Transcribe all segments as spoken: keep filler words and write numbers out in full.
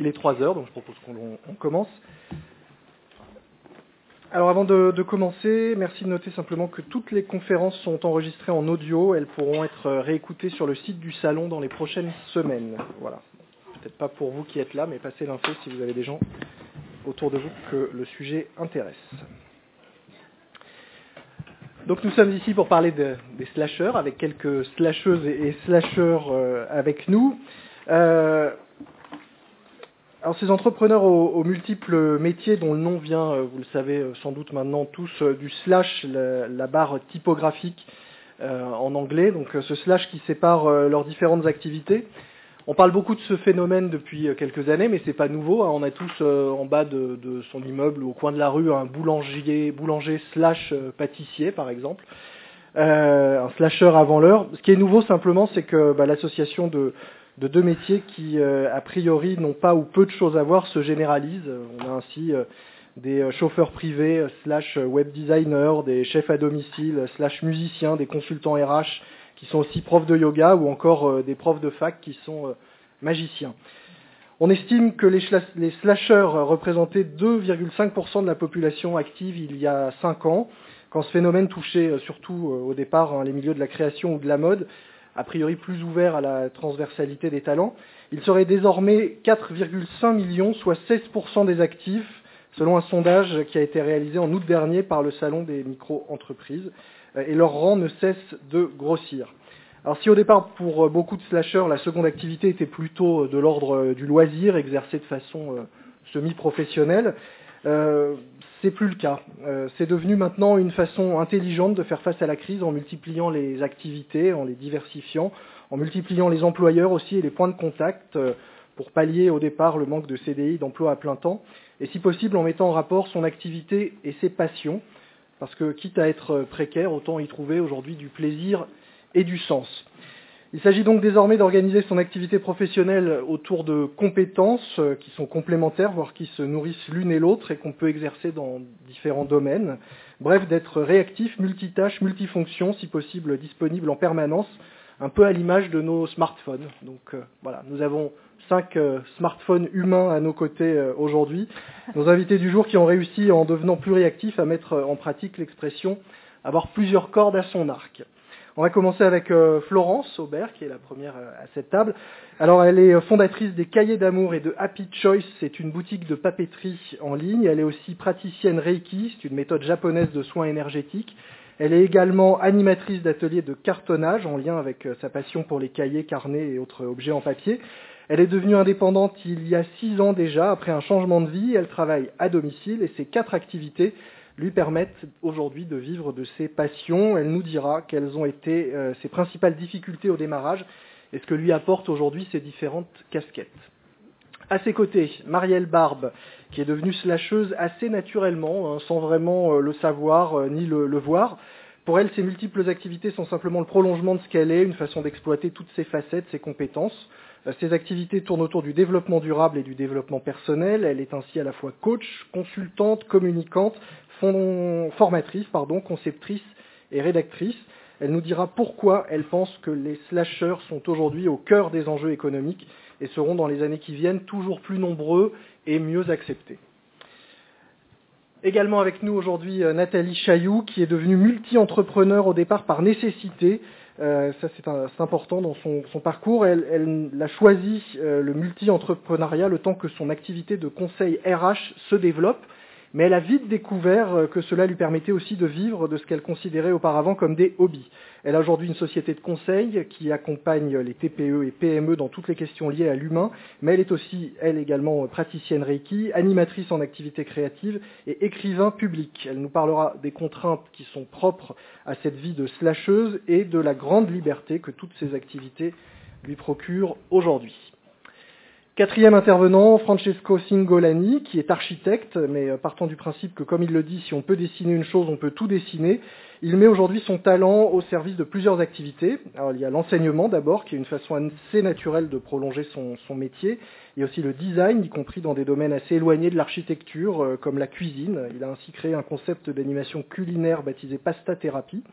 il est trois heures, donc je propose qu'on on commence. Alors avant de, de commencer, merci de noter simplement que toutes les conférences sont enregistrées en audio. Elles pourront être réécoutées sur le site du salon dans les prochaines semaines. Voilà. Peut-être pas pour vous qui êtes là, mais passez l'info si vous avez des gens autour de vous que le sujet intéresse. Donc nous sommes ici pour parler de, des slashers, avec quelques slasheuses et, et slasheurs euh, avec nous. Euh, alors ces entrepreneurs aux, aux multiples métiers dont le nom vient, euh, vous le savez euh, sans doute maintenant tous, euh, du slash, la, la barre typographique euh, en anglais, donc euh, ce slash qui sépare euh, leurs différentes activités. On parle beaucoup de ce phénomène depuis quelques années, mais c'est pas nouveau. Hein. On a tous euh, en bas de, de son immeuble ou au coin de la rue un boulanger, boulanger slash euh, pâtissier, par exemple, euh, un slasher avant l'heure. Ce qui est nouveau simplement, c'est que bah, l'association de, de deux métiers qui, euh, a priori, n'ont pas ou peu de choses à voir, se généralise. On a ainsi euh, des chauffeurs privés euh, slash web designers, des chefs à domicile slash musiciens, des consultants R H, qui sont aussi profs de yoga, ou encore euh, des profs de fac qui sont euh, magiciens. On estime que les, schla- les slashers représentaient deux virgule cinq pour cent de la population active il y a cinq ans, quand ce phénomène touchait euh, surtout euh, au départ hein, les milieux de la création ou de la mode, a priori plus ouverts à la transversalité des talents. Il serait désormais quatre virgule cinq millions, soit seize pour cent des actifs, selon un sondage qui a été réalisé en août dernier par le Salon des micro-entreprises. Et leur rang ne cesse de grossir. Alors si au départ, pour beaucoup de slashers, la seconde activité était plutôt de l'ordre du loisir, exercée de façon euh, semi-professionnelle, euh, c'est plus le cas. Euh, c'est devenu maintenant une façon intelligente de faire face à la crise en multipliant les activités, en les diversifiant, en multipliant les employeurs aussi et les points de contact euh, pour pallier au départ le manque de C D I, d'emploi à plein temps, et si possible en mettant en rapport son activité et ses passions, parce que quitte à être précaire, autant y trouver aujourd'hui du plaisir et du sens. Il s'agit donc désormais d'organiser son activité professionnelle autour de compétences qui sont complémentaires, voire qui se nourrissent l'une et l'autre et qu'on peut exercer dans différents domaines. Bref, d'être réactif, multitâche, multifonction, si possible disponible en permanence, un peu à l'image de nos smartphones. Donc euh, voilà, nous avons cinq euh, smartphones humains à nos côtés euh, aujourd'hui. Nos invités du jour qui ont réussi, en devenant plus réactifs, à mettre en pratique l'expression « avoir plusieurs cordes à son arc ». On va commencer avec euh, Florence Aubert, qui est la première euh, à cette table. Alors, elle est fondatrice des Cahiers d'amour et de Happy Choice. C'est une boutique de papeterie en ligne. Elle est aussi praticienne Reiki. C'est une méthode japonaise de soins énergétiques. Elle est également animatrice d'ateliers de cartonnage en lien avec euh, sa passion pour les cahiers, carnets et autres objets en papier. Elle est devenue indépendante il y a six ans déjà, après un changement de vie. Elle travaille à domicile et ces quatre activités lui permettent aujourd'hui de vivre de ses passions. Elle nous dira quelles ont été euh, ses principales difficultés au démarrage et ce que lui apportent aujourd'hui ses différentes casquettes. À ses côtés, Marielle Barbe, qui est devenue slasheuse assez naturellement, hein, sans vraiment euh, le savoir euh, ni le, le voir. Pour elle, ses multiples activités sont simplement le prolongement de ce qu'elle est, une façon d'exploiter toutes ses facettes, ses compétences. Ces activités tournent autour du développement durable et du développement personnel. Elle est ainsi à la fois coach, consultante, communicante, formatrice, pardon, conceptrice et rédactrice. Elle nous dira pourquoi elle pense que les slashers sont aujourd'hui au cœur des enjeux économiques et seront dans les années qui viennent toujours plus nombreux et mieux acceptés. Également avec nous aujourd'hui Nathalie Chailloux, qui est devenue multi-entrepreneur au départ par nécessité. Euh, ça c'est, un, c'est important dans son, son parcours. Elle, elle a choisi euh, le multi-entrepreneuriat le temps que son activité de conseil R H se développe, mais elle a vite découvert euh, que cela lui permettait aussi de vivre de ce qu'elle considérait auparavant comme des hobbies. Elle a aujourd'hui une société de conseil qui accompagne les T P E et P M E dans toutes les questions liées à l'humain, mais elle est aussi, elle également, praticienne Reiki, animatrice en activité créative et écrivain public. Elle nous parlera des contraintes qui sont propres à cette vie de slasheuse et de la grande liberté que toutes ces activités lui procurent aujourd'hui. Quatrième intervenant, Francesco Cingolani, qui est architecte, mais partant du principe que, comme il le dit, si on peut dessiner une chose, on peut tout dessiner. Il met aujourd'hui son talent au service de plusieurs activités. Alors, il y a l'enseignement d'abord, qui est une façon assez naturelle de prolonger son, son métier. Il y a aussi le design, y compris dans des domaines assez éloignés de l'architecture, euh, comme la cuisine. Il a ainsi créé un concept d'animation culinaire baptisé Pasta Therapy.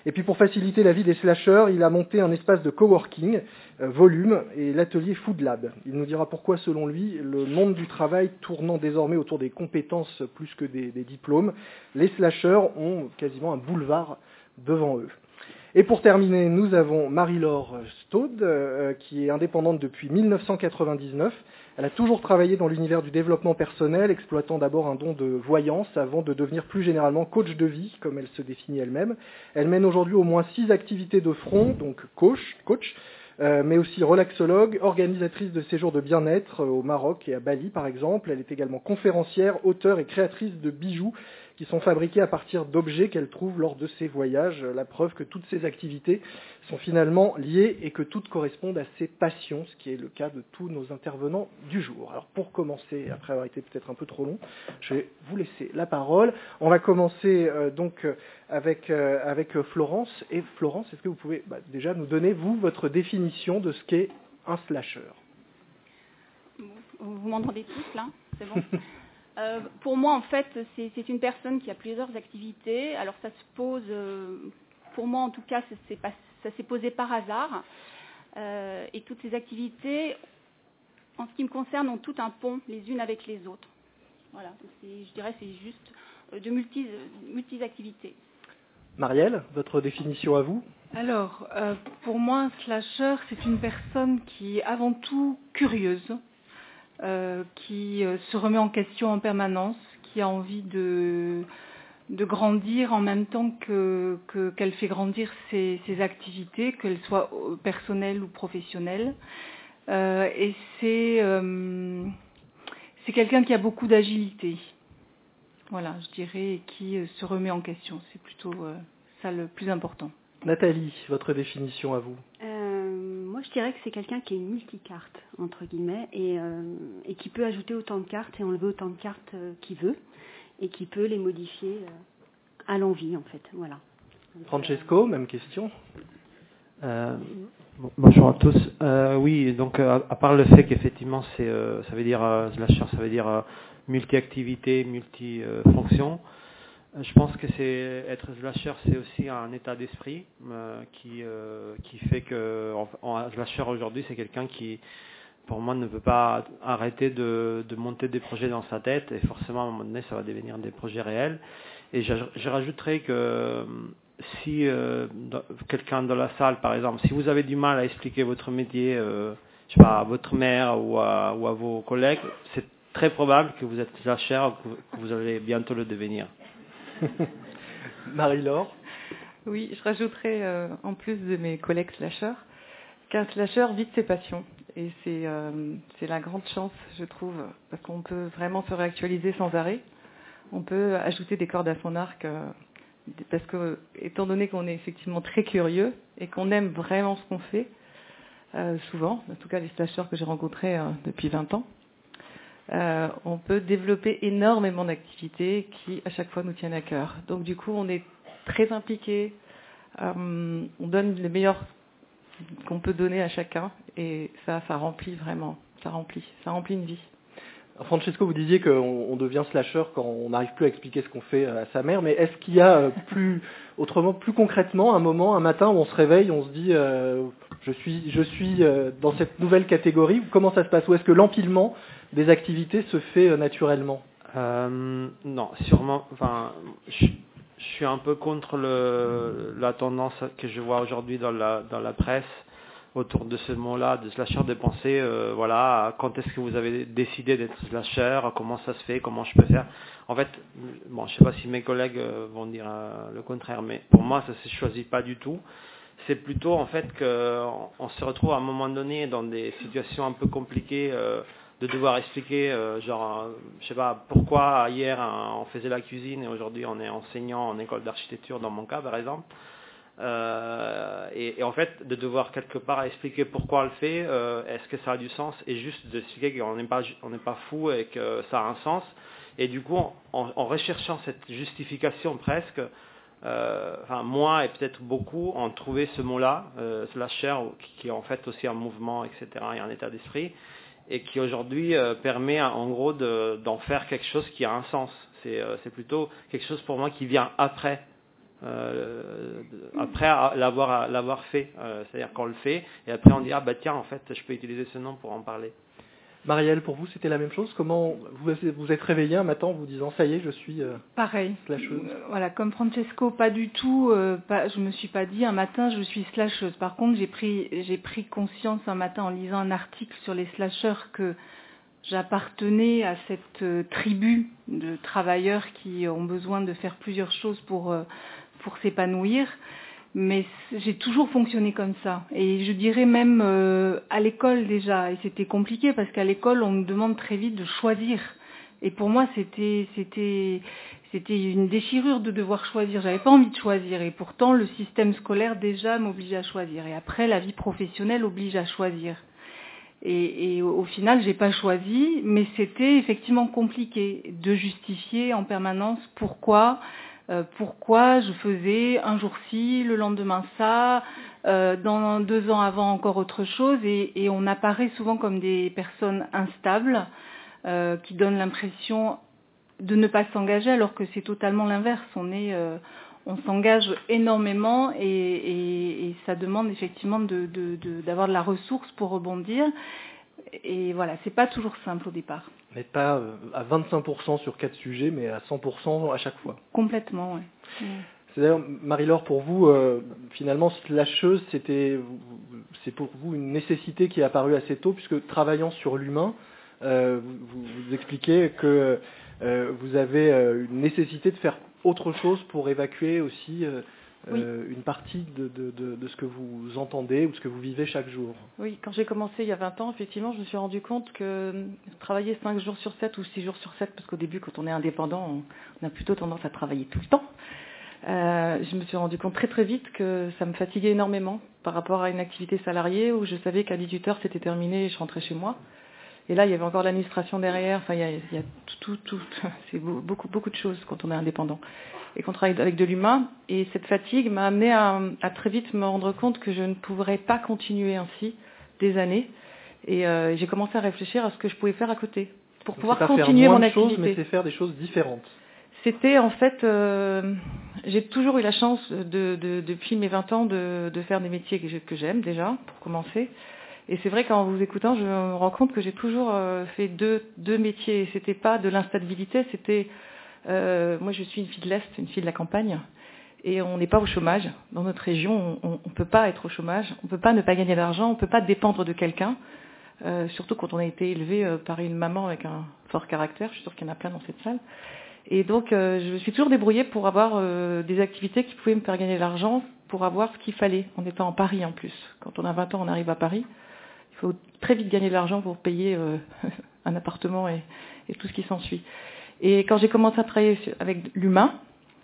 Et puis pour faciliter la vie des slasheurs, il a monté un espace de coworking, euh, Volume, et l'atelier Food Lab. Il nous dira pourquoi, selon lui, le monde du travail tournant désormais autour des compétences plus que des, des diplômes, les slasheurs ont quasiment un boulevard devant eux. Et pour terminer, nous avons Marie-Laure Staud, euh, qui est indépendante depuis mille neuf cent quatre-vingt-dix-neuf. Elle a toujours travaillé dans l'univers du développement personnel, exploitant d'abord un don de voyance avant de devenir plus généralement coach de vie, comme elle se définit elle-même. Elle mène aujourd'hui au moins six activités de front, donc coach, coach euh, mais aussi relaxologue, organisatrice de séjours de bien-être euh, au Maroc et à Bali par exemple. Elle est également conférencière, auteure et créatrice de bijoux qui sont fabriqués à partir d'objets qu'elle trouve lors de ses voyages. La preuve que toutes ces activités sont finalement liées et que toutes correspondent à ses passions, ce qui est le cas de tous nos intervenants du jour. Alors pour commencer, après avoir été peut-être un peu trop long, je vais vous laisser la parole. On va commencer euh, donc avec, euh, avec Florence. Et Florence, est-ce que vous pouvez bah, déjà nous donner, vous, votre définition de ce qu'est un slasher ? Vous m'entendez tous là ? C'est bon ? Euh, pour moi, en fait, c'est, c'est une personne qui a plusieurs activités. Alors, ça se pose, euh, pour moi en tout cas, ça s'est, pas, ça s'est posé par hasard. Euh, et toutes ces activités, en ce qui me concerne, ont tout un pont les unes avec les autres. Voilà, c'est, je dirais, c'est juste de multi, multi-activités. Marielle, votre définition à vous ? Alors, euh, pour moi, un slasher, c'est une personne qui est avant tout curieuse. Euh, qui euh, se remet en question en permanence, qui a envie de, de grandir en même temps que, que, qu'elle fait grandir ses, ses activités, qu'elles soient personnelles ou professionnelles. Euh, et c'est, euh, c'est quelqu'un qui a beaucoup d'agilité. Voilà, je dirais, et qui euh, se remet en question. C'est plutôt euh, ça le plus important. Nathalie, votre définition à vous ? euh, Moi, je dirais que c'est quelqu'un qui est multicarte, entre guillemets, et, euh, et qui peut ajouter autant de cartes et enlever autant de cartes euh, qu'il veut, et qui peut les modifier euh, à l'envie, en fait. Voilà. Donc, Francesco, euh... même question. Euh, bon, bonjour à tous. Euh, oui, donc euh, à part le fait qu'effectivement, c'est, euh, ça veut dire euh, slasher, ça veut dire euh, multi-activité, multi-fonction. Je pense que c'est être slasher, c'est aussi un état d'esprit euh, qui euh, qui fait que en, en slasher aujourd'hui, c'est quelqu'un qui, pour moi, ne peut pas arrêter de, de monter des projets dans sa tête et forcément à un moment donné, ça va devenir des projets réels. Et je, je rajouterais que si euh, dans, quelqu'un dans la salle, par exemple, si vous avez du mal à expliquer votre métier, euh, je sais pas, à votre mère ou à, ou à vos collègues, c'est très probable que vous êtes slasher ou que, que vous allez bientôt le devenir. Marie-Laure. Oui, je rajouterais euh, en plus de mes collègues slasheurs qu'un slasher vit de ses passions. Et c'est, euh, c'est la grande chance, je trouve, parce qu'on peut vraiment se réactualiser sans arrêt. On peut ajouter des cordes à son arc, euh, parce que, étant donné qu'on est effectivement très curieux et qu'on aime vraiment ce qu'on fait, euh, souvent, en tout cas les slasheurs que j'ai rencontrés euh, depuis vingt ans, Euh, on peut développer énormément d'activités qui, à chaque fois, nous tiennent à cœur. Donc, du coup, on est très impliqués. Euh, on donne le meilleur qu'on peut donner à chacun. Et ça, ça remplit vraiment. Ça remplit. Ça remplit une vie. Francesco, vous disiez qu'on on devient slasher quand on n'arrive plus à expliquer ce qu'on fait à sa mère. Mais est-ce qu'il y a plus, autrement, plus concrètement, un moment, un matin où on se réveille, on se dit euh, je suis, je suis euh, dans cette nouvelle catégorie. Comment ça se passe ? Ou est-ce que l'empilement des activités se fait euh, naturellement ? euh, Non, sûrement. Enfin, je, je suis un peu contre le, la tendance que je vois aujourd'hui dans la, dans la presse autour de ce mot-là, de slasher, de penser, euh, voilà, quand est-ce que vous avez décidé d'être slasher, comment ça se fait, comment je peux faire. En fait, bon, je sais pas si mes collègues euh, vont dire euh, le contraire, mais pour moi, ça se choisit pas du tout. C'est plutôt en fait qu'on on se retrouve à un moment donné dans des situations un peu compliquées, euh, de devoir expliquer, euh, genre, euh, je sais pas, pourquoi hier hein, on faisait la cuisine et aujourd'hui on est enseignant en école d'architecture, dans mon cas par exemple. Euh, et, et en fait, de devoir quelque part expliquer pourquoi on le fait, euh, est-ce que ça a du sens, et juste d'expliquer qu'on n'est pas, on n'est pas fou et que ça a un sens. Et du coup, en, en recherchant cette justification presque, euh, enfin moi et peut-être beaucoup ont trouvé ce mot-là, euh, slasher, qui, qui est en fait aussi un mouvement, et cetera, et un état d'esprit, et qui aujourd'hui euh, permet en gros de, d'en faire quelque chose qui a un sens. C'est, euh, c'est plutôt quelque chose pour moi qui vient après euh, après l'avoir l'avoir fait. Euh, c'est-à-dire qu'on le fait et après on dit ah bah tiens en fait je peux utiliser ce nom pour en parler. Marielle, pour vous, c'était la même chose? Comment vous vous êtes réveillé un matin en vous disant ça y est, je suis euh, pareil slasheuse? Euh, voilà, comme Francesco, pas du tout. Euh, pas, je me suis pas dit un matin je suis slasheuse. Par contre, j'ai pris j'ai pris conscience un matin en lisant un article sur les slasheurs que j'appartenais à cette euh, tribu de travailleurs qui ont besoin de faire plusieurs choses pour euh, pour s'épanouir. Mais j'ai toujours fonctionné comme ça. Et je dirais même euh, à l'école déjà. Et c'était compliqué parce qu'à l'école, on nous demande très vite de choisir. Et pour moi, c'était c'était c'était une déchirure de devoir choisir. J'avais pas envie de choisir. Et pourtant, le système scolaire déjà m'obligeait à choisir. Et après, la vie professionnelle oblige à choisir. Et, et au final, j'ai pas choisi. Mais c'était effectivement compliqué de justifier en permanence pourquoi... Euh, pourquoi je faisais un jour ci, le lendemain ça, euh, dans deux ans avant encore autre chose, et, et on apparaît souvent comme des personnes instables euh, qui donnent l'impression de ne pas s'engager, alors que c'est totalement l'inverse. On est, euh, on s'engage énormément et, et, et ça demande effectivement de, de, de, d'avoir de la ressource pour rebondir. Et voilà, c'est pas toujours simple au départ. Vous n'êtes pas euh, à vingt-cinq pour cent sur quatre sujets, mais à cent pour cent à chaque fois. Complètement, oui. Mmh. C'est d'ailleurs, Marie-Laure, pour vous, euh, finalement, slasheuse, c'était, c'est pour vous une nécessité qui est apparue assez tôt, puisque travaillant sur l'humain, euh, vous, vous expliquez que euh, vous avez euh, une nécessité de faire autre chose pour évacuer aussi euh, oui. euh, une partie de, de, de, de ce que vous entendez ou ce que vous vivez chaque jour. Oui, quand j'ai commencé il y a vingt ans, effectivement, je me suis rendu compte que travailler cinq jours sur sept ou six jours sur sept, parce qu'au début, quand on est indépendant, on, on a plutôt tendance à travailler tout le temps. Euh, je me suis rendu compte très très vite que ça me fatiguait énormément par rapport à une activité salariée où je savais qu'à dix-huit heures c'était terminé et je rentrais chez moi. Et là, il y avait encore l'administration derrière. Enfin, il y a, il y a tout, tout, tout. C'est beaucoup, beaucoup de choses quand on est indépendant et qu'on travaille avec de l'humain. Et cette fatigue m'a amené à, à très vite me rendre compte que je ne pourrais pas continuer ainsi des années. Et euh, j'ai commencé à réfléchir à ce que je pouvais faire à côté pour Donc pouvoir c'est pas continuer faire moins mon de activité. Choses, mais c'est faire des choses différentes. C'était en fait, euh, j'ai toujours eu la chance de, de, depuis mes vingt ans de, de faire des métiers que, je, que j'aime déjà, pour commencer. Et c'est vrai qu'en vous écoutant, je me rends compte que j'ai toujours euh, fait deux, deux métiers. Et c'était pas de l'instabilité, c'était... Euh, moi, je suis une fille de l'Est, une fille de la campagne. Et on n'est pas au chômage. Dans notre région, on ne peut pas être au chômage. On ne peut pas ne pas gagner d'argent. On ne peut pas dépendre de quelqu'un. Euh, surtout quand on a été élevé euh, par une maman avec un fort caractère. Je suis sûre qu'il y en a plein dans cette salle. Et donc, euh, je me suis toujours débrouillée pour avoir euh, des activités qui pouvaient me faire gagner de l'argent, pour avoir ce qu'il fallait, en étant en Paris en plus. Quand on a vingt ans, on arrive à Paris. Il faut très vite gagner de l'argent pour payer euh, un appartement et, et tout ce qui s'ensuit. Et quand j'ai commencé à travailler avec l'humain,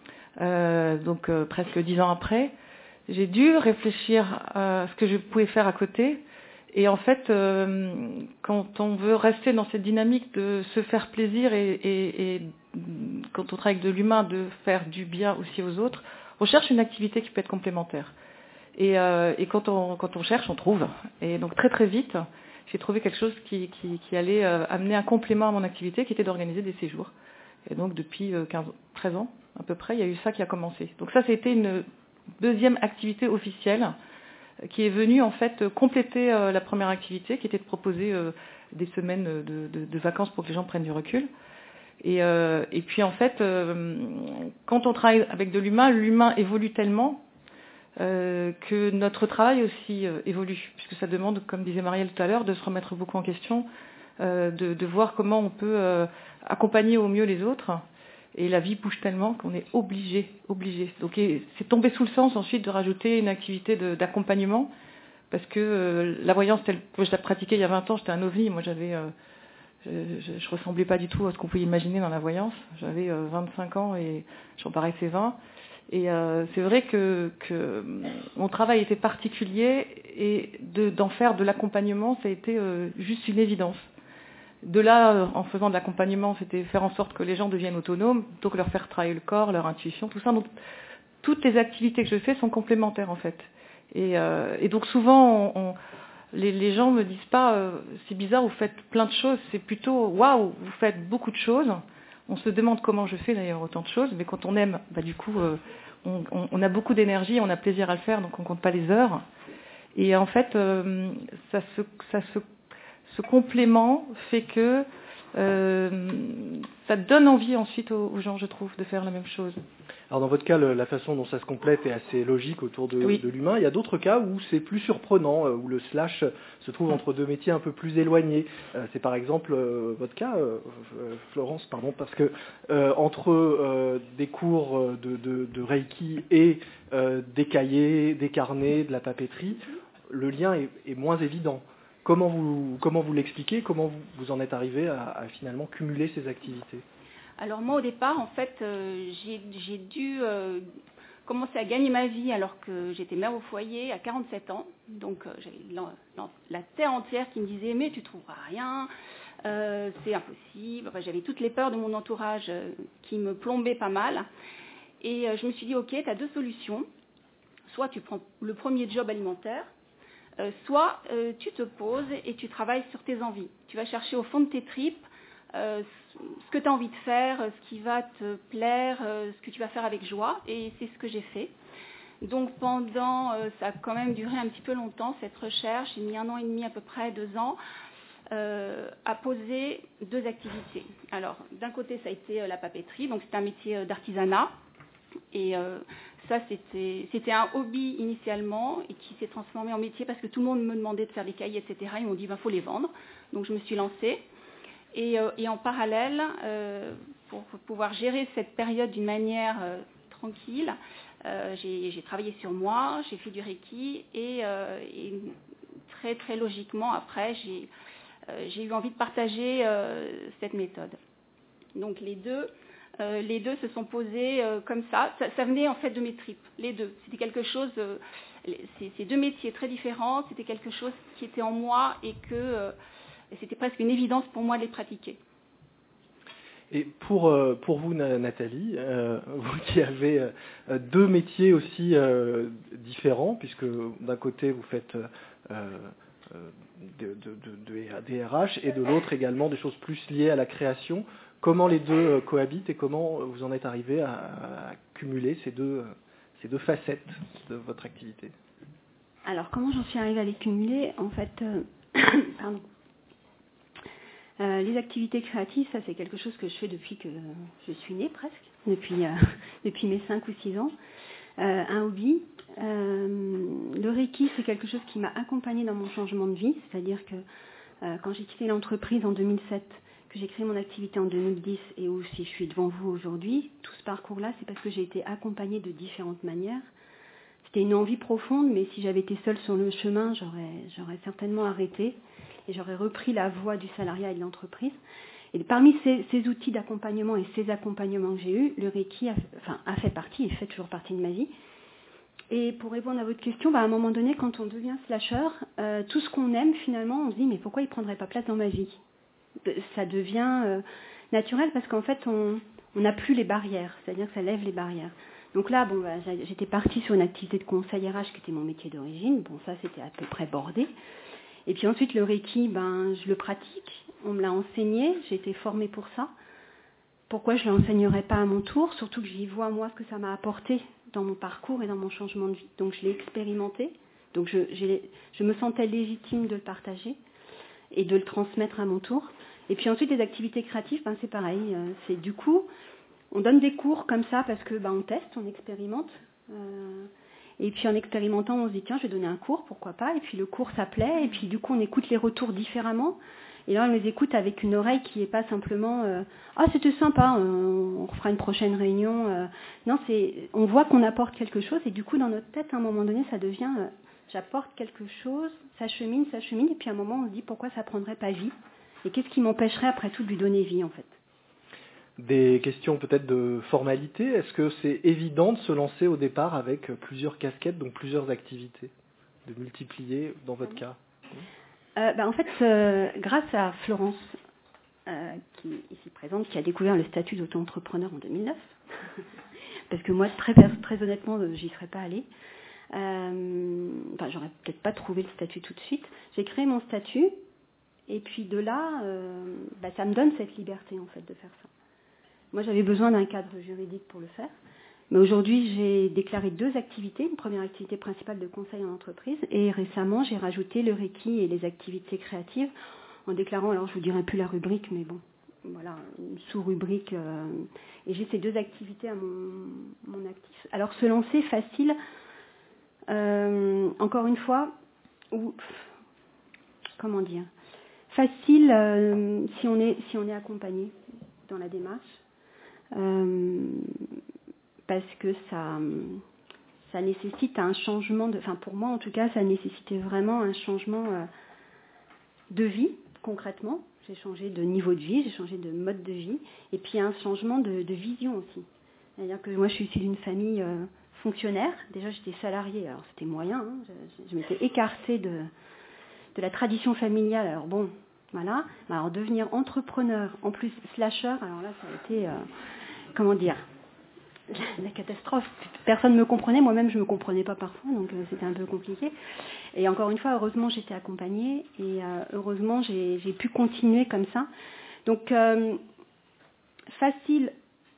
euh, donc euh, presque dix ans après, j'ai dû réfléchir à ce que je pouvais faire à côté. Et en fait, euh, quand on veut rester dans cette dynamique de se faire plaisir et, et, et quand on travaille avec de l'humain, de faire du bien aussi aux autres, on cherche une activité qui peut être complémentaire. Et, euh, et quand, on, quand on cherche, on trouve. Et donc très très vite, j'ai trouvé quelque chose qui, qui, qui allait euh, amener un complément à mon activité, qui était d'organiser des séjours. Et donc depuis quinze, treize ans à peu près, il y a eu ça qui a commencé. Donc ça, c'était une deuxième activité officielle qui est venue en fait compléter euh, la première activité, qui était de proposer euh, des semaines de, de, de vacances pour que les gens prennent du recul. Et, euh, et puis en fait, euh, quand on travaille avec de l'humain, l'humain évolue tellement euh, que notre travail aussi euh, évolue, puisque ça demande, comme disait Marielle tout à l'heure, de se remettre beaucoup en question, euh, de, de voir comment on peut euh, accompagner au mieux les autres. Et la vie bouge tellement qu'on est obligé, obligé. Donc c'est tombé sous le sens ensuite de rajouter une activité de, d'accompagnement, parce que euh, la voyance telle que je la pratiquais il y a vingt ans, j'étais un ovni. Moi, j'avais, euh, je, je, je ressemblais pas du tout à ce qu'on pouvait imaginer dans la voyance. J'avais euh, vingt-cinq ans et j'en paraissais vingt. Et euh, c'est vrai que, que mon travail était particulier et de, d'en faire de l'accompagnement, ça a été euh, juste une évidence. De là, en faisant de l'accompagnement, c'était faire en sorte que les gens deviennent autonomes, donc leur faire travailler le corps, leur intuition, tout ça. Donc, toutes les activités que je fais sont complémentaires, en fait. Et, euh, et donc, souvent, on, on, les, les gens me disent pas euh, « c'est bizarre, vous faites plein de choses », c'est plutôt « waouh, vous faites beaucoup de choses ». On se demande comment je fais, d'ailleurs, autant de choses, mais quand on aime, bah, du coup, euh, on, on, on a beaucoup d'énergie, on a plaisir à le faire, donc on compte pas les heures. Et en fait, euh, ça se, ça se, ce complément fait que euh, ça donne envie ensuite aux, aux gens, je trouve, de faire la même chose. Alors dans votre cas, le, la façon dont ça se complète est assez logique autour de, oui. de l'humain. Il y a d'autres cas où c'est plus surprenant, où le slash se trouve entre deux métiers un peu plus éloignés. Euh, c'est par exemple euh, votre cas, euh, Florence, pardon, parce que euh, entre euh, des cours de, de, de Reiki et euh, des cahiers, des carnets, de la papeterie, le lien est, est moins évident. Comment vous, comment vous l'expliquez? Comment vous, vous en êtes arrivé à, à finalement cumuler ces activités? Alors moi au départ, en fait, euh, j'ai, j'ai dû euh, commencer à gagner ma vie alors que j'étais mère au foyer à quarante-sept ans. Donc euh, j'avais la, la, la terre entière qui me disait mais tu trouveras rien, euh, c'est impossible. Enfin, j'avais toutes les peurs de mon entourage euh, qui me plombaient pas mal. Et euh, je me suis dit ok, tu as deux solutions. Soit tu prends le premier job alimentaire, euh, soit euh, tu te poses et tu travailles sur tes envies. Tu vas chercher au fond de tes tripes Euh, ce que tu as envie de faire, ce qui va te plaire, euh, ce que tu vas faire avec joie, et c'est ce que j'ai fait. Donc pendant, euh, ça a quand même duré un petit peu longtemps cette recherche, j'ai mis un an et demi à peu près, deux ans, euh, à poser deux activités. Alors d'un côté ça a été euh, la papeterie, donc c'était un métier euh, d'artisanat, et euh, ça c'était, c'était un hobby initialement et qui s'est transformé en métier parce que tout le monde me demandait de faire des cahiers, et cetera. Ils m'ont dit il ben, faut les vendre, donc je me suis lancée. Et, euh, et en parallèle, euh, pour, pour pouvoir gérer cette période d'une manière euh, tranquille, euh, j'ai, j'ai travaillé sur moi, j'ai fait du Reiki et, euh, et très très logiquement après, j'ai, euh, j'ai eu envie de partager euh, cette méthode. Donc les deux, euh, les deux se sont posés euh, comme ça. ça. Ça venait en fait de mes tripes, les deux. C'était quelque chose, euh, c'est, c'est deux métiers très différents, c'était quelque chose qui était en moi et que... Euh, Et c'était presque une évidence pour moi de les pratiquer. Et pour, euh, pour vous, Nathalie, euh, vous qui avez euh, deux métiers aussi euh, différents, puisque d'un côté vous faites euh, euh, de, de, de, de, des R H et de l'autre également des choses plus liées à la création, comment les deux euh, cohabitent et comment vous en êtes arrivé à, à cumuler ces deux, ces deux facettes de votre activité? Alors, comment j'en suis arrivée à les cumuler? En fait, euh, pardon. Euh, les activités créatives, ça c'est quelque chose que je fais depuis que je suis née presque, depuis, euh, depuis mes cinq ou six ans. Euh, un hobby. Euh, le Reiki, c'est quelque chose qui m'a accompagnée dans mon changement de vie, c'est-à-dire que euh, quand j'ai quitté l'entreprise en deux mille sept, que j'ai créé mon activité en deux mille dix et où si je suis devant vous aujourd'hui, tout ce parcours-là, c'est parce que j'ai été accompagnée de différentes manières. C'était une envie profonde, mais si j'avais été seule sur le chemin, j'aurais, j'aurais certainement arrêté. Et j'aurais repris la voie du salariat et de l'entreprise. Et parmi ces, ces outils d'accompagnement et ces accompagnements que j'ai eus, le Reiki a, enfin, a fait partie, et fait toujours partie de ma vie. Et pour répondre à votre question, bah, à un moment donné, quand on devient slasher, euh, tout ce qu'on aime, finalement, on se dit, mais pourquoi il ne prendrait pas place dans ma vie? Ça devient euh, naturel parce qu'en fait, on n'a plus les barrières, c'est-à-dire que ça lève les barrières. Donc là, bon, bah, j'étais partie sur une activité de conseil R H qui était mon métier d'origine. Bon, ça, c'était à peu près bordé. Et puis ensuite, le Reiki, ben, je le pratique. On me l'a enseigné. J'ai été formée pour ça. Pourquoi je ne l'enseignerais pas à mon tour? Surtout que j'y vois, moi, ce que ça m'a apporté dans mon parcours et dans mon changement de vie. Donc, je l'ai expérimenté. Donc, je, j'ai, je me sentais légitime de le partager et de le transmettre à mon tour. Et puis ensuite, les activités créatives, ben, c'est pareil. C'est du coup, on donne des cours comme ça parce que ben, on teste, on expérimente. Euh, Et puis en expérimentant, on se dit tiens, je vais donner un cours, pourquoi pas. Et puis le cours, ça plaît. Et puis du coup, on écoute les retours différemment. Et là, on les écoute avec une oreille qui n'est pas simplement euh, ah c'était sympa, euh, on refera une prochaine réunion. Euh. Non, c'est on voit qu'on apporte quelque chose. Et du coup, dans notre tête, à un moment donné, ça devient euh, j'apporte quelque chose, ça chemine, ça chemine. Et puis à un moment, on se dit pourquoi ça prendrait pas vie? Et qu'est-ce qui m'empêcherait après tout de lui donner vie en fait? Des questions peut-être de formalité. Est-ce que c'est évident de se lancer au départ avec plusieurs casquettes, donc plusieurs activités, de multiplier dans votre cas? euh, bah, En fait, euh, grâce à Florence, euh, qui est ici présente, qui a découvert le statut d'auto-entrepreneur en deux mille neuf, parce que moi, très, très honnêtement, j'y serais pas allée. Euh, enfin, j'aurais peut-être pas trouvé le statut tout de suite. J'ai créé mon statut, et puis de là, euh, bah, ça me donne cette liberté en fait de faire ça. Moi, j'avais besoin d'un cadre juridique pour le faire. Mais aujourd'hui, j'ai déclaré deux activités. Une première activité principale de conseil en entreprise. Et récemment, j'ai rajouté le Reiki et les activités créatives en déclarant, alors je vous dirai plus la rubrique, mais bon, voilà, une sous-rubrique. Euh, et j'ai ces deux activités à mon, mon actif. Alors, se lancer facile, euh, encore une fois, ou comment dire, facile euh, si on est si on est accompagné dans la démarche. Euh, parce que ça, ça nécessite un changement, de, enfin pour moi en tout cas, ça nécessitait vraiment un changement euh, de vie, concrètement. J'ai changé de niveau de vie, j'ai changé de mode de vie, et puis un changement de, de vision aussi. C'est-à-dire que moi je suis issue d'une famille euh, fonctionnaire, déjà j'étais salariée, alors c'était moyen, hein, je, je m'étais écartée de, de la tradition familiale, alors bon, voilà. Alors devenir entrepreneur, en plus slasher, alors là ça a été, euh, comment dire, la catastrophe. Personne ne me comprenait, moi-même je ne me comprenais pas parfois, donc euh, c'était un peu compliqué. Et encore une fois, heureusement j'étais accompagnée et euh, heureusement j'ai, j'ai pu continuer comme ça. Donc euh, facile,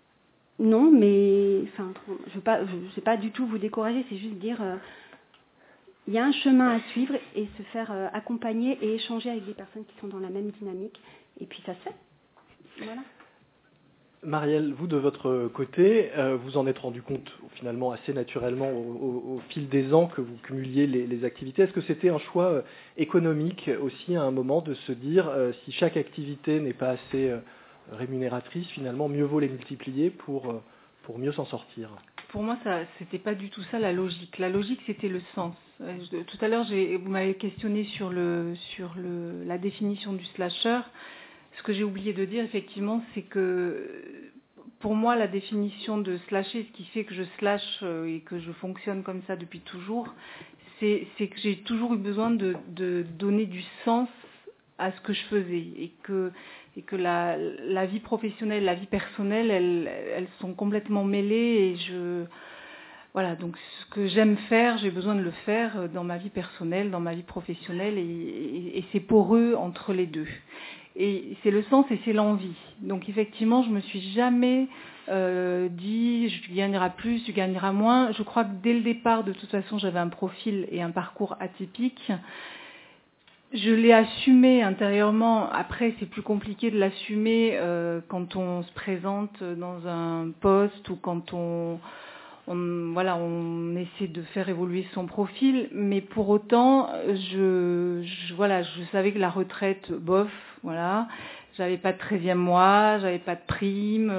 non, mais enfin, je ne veux pas, je, je sais pas du tout vous décourager, c'est juste dire euh, il y a un chemin à suivre et se faire euh, accompagner et échanger avec des personnes qui sont dans la même dynamique. Et puis ça se fait. Voilà. Marielle, vous de votre côté, euh, vous en êtes rendu compte finalement assez naturellement au, au, au fil des ans que vous cumuliez les, les activités. Est-ce que c'était un choix euh, économique aussi à un moment de se dire euh, si chaque activité n'est pas assez euh, rémunératrice, finalement mieux vaut les multiplier pour, euh, pour mieux s'en sortir? Pour moi, ça, c'était pas du tout ça la logique. La logique, c'était le sens. Euh, je, tout à l'heure, j'ai, vous m'avez questionné sur le sur le la définition du slasher. Ce que j'ai oublié de dire, effectivement, c'est que pour moi, la définition de slasher, ce qui fait que je slash et que je fonctionne comme ça depuis toujours, c'est, c'est que j'ai toujours eu besoin de, de donner du sens à ce que je faisais et que, et que la, la vie professionnelle, la vie personnelle, elles, elles sont complètement mêlées et je... Voilà, donc ce que j'aime faire, j'ai besoin de le faire dans ma vie personnelle, dans ma vie professionnelle et, et, et c'est poreux entre les deux. Et c'est le sens et c'est l'envie. Donc effectivement, je me suis jamais euh, dit je gagnerai plus, tu gagneras moins. Je crois que dès le départ, de toute façon, j'avais un profil et un parcours atypique. Je l'ai assumé intérieurement. Après, c'est plus compliqué de l'assumer euh, quand on se présente dans un poste ou quand on On, voilà, on essaie de faire évoluer son profil, mais pour autant, je, je, voilà, je savais que la retraite, bof, voilà, j'avais pas de treizième mois, j'avais pas de prime,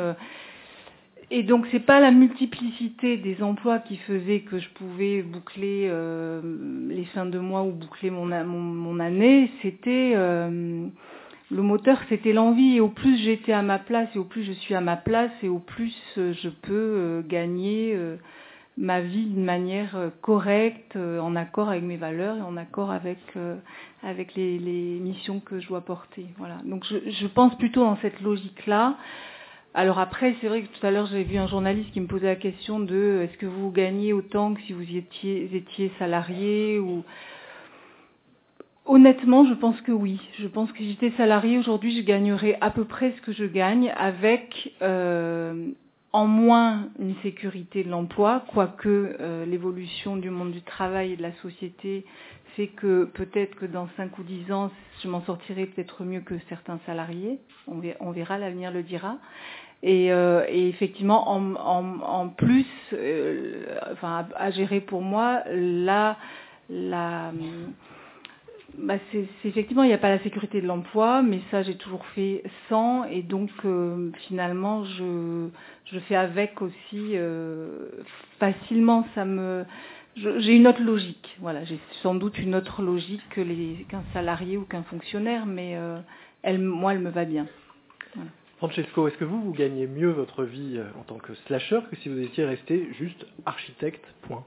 et donc c'est pas la multiplicité des emplois qui faisait que je pouvais boucler euh, les fins de mois ou boucler mon, mon, mon année, c'était euh, le moteur, c'était l'envie, et au plus j'étais à ma place, et au plus je suis à ma place, et au plus je peux gagner ma vie d'une manière correcte, en accord avec mes valeurs, et en accord avec, avec les, les missions que je dois porter. Voilà. Donc je, je pense plutôt dans cette logique-là. Alors après, c'est vrai que tout à l'heure, j'ai vu un journaliste qui me posait la question de est-ce que vous gagnez autant que si vous étiez, étiez salarié ou... Honnêtement, je pense que oui. Je pense que si j'étais salariée aujourd'hui, je gagnerais à peu près ce que je gagne, avec euh, en moins une sécurité de l'emploi, quoique euh, l'évolution du monde du travail et de la société fait que peut-être que dans cinq ou dix ans, je m'en sortirai peut-être mieux que certains salariés. On verra, on verra, l'avenir le dira. Et, euh, et effectivement, en, en, en plus, euh, enfin, à, à gérer pour moi, la... la Bah c'est, c'est effectivement, il n'y a pas la sécurité de l'emploi, mais ça j'ai toujours fait sans, et donc euh, finalement je je fais avec aussi euh, facilement. Ça me, je, j'ai une autre logique. Voilà, j'ai sans doute une autre logique que les qu'un salarié ou qu'un fonctionnaire, mais euh, elle, moi, elle me va bien. Voilà. Francesco, est-ce que vous vous gagnez mieux votre vie en tant que slasher que si vous étiez resté juste architecte, point?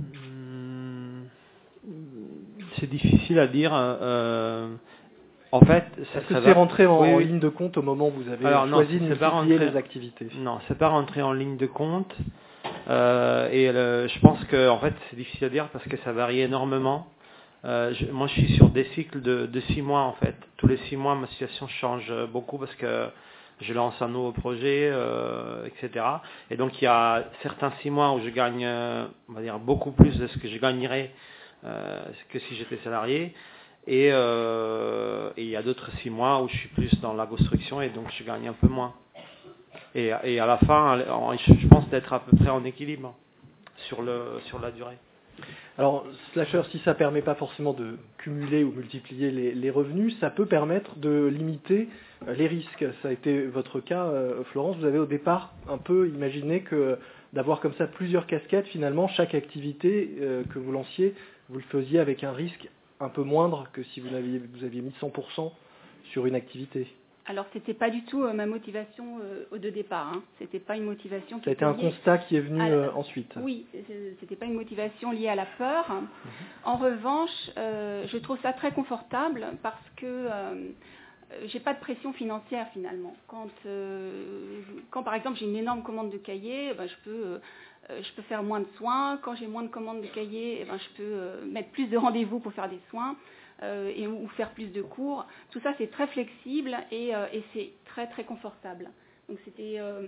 Mmh. C'est difficile à dire. Euh, en fait, ça, est-ce que ça c'est va... rentré en, oui, en oui. ligne de compte au moment où vous avez Alors, choisi non, de multiplier rentré... les activités? Non, c'est pas rentré en ligne de compte. Euh, et le, je pense que, en fait, c'est difficile à dire parce que ça varie énormément. Euh, je, moi, je suis sur des cycles de, de six mois, en fait. Tous les six mois, ma situation change beaucoup parce que je lance un nouveau projet, euh, et cetera. Et donc il y a certains six mois où je gagne, euh, on va dire, beaucoup plus de ce que je gagnerais euh, que si j'étais salarié. Et, euh, et il y a d'autres six mois où je suis plus dans la construction et donc je gagne un peu moins. Et, et à la fin, je pense d'être à peu près en équilibre sur, le, sur la durée. Alors, slasher, si ça ne permet pas forcément de cumuler ou multiplier les, les revenus, ça peut permettre de limiter les risques. Ça a été votre cas, euh, Florence. Vous avez au départ un peu imaginé que d'avoir comme ça plusieurs casquettes, finalement, chaque activité euh, que vous lanciez, vous le faisiez avec un risque un peu moindre que si vous aviez, vous aviez mis cent pour cent sur une activité. Alors, c'était pas du tout euh, ma motivation euh, au de départ. Hein. C'était pas une motivation qui Ça a été un liée... constat qui est venu la... euh, ensuite. Oui, c'était pas une motivation liée à la peur. Mm-hmm. En revanche, euh, je trouve ça très confortable parce que euh, j'ai pas de pression financière finalement. Quand, euh, quand par exemple j'ai une énorme commande de cahiers, ben, je peux euh, je peux faire moins de soins. Quand j'ai moins de commandes de cahiers, eh ben, je peux euh, mettre plus de rendez-vous pour faire des soins. Euh, et, ou faire plus de cours. Tout ça, c'est très flexible et, euh, et c'est très, très confortable. Donc, c'était... Euh,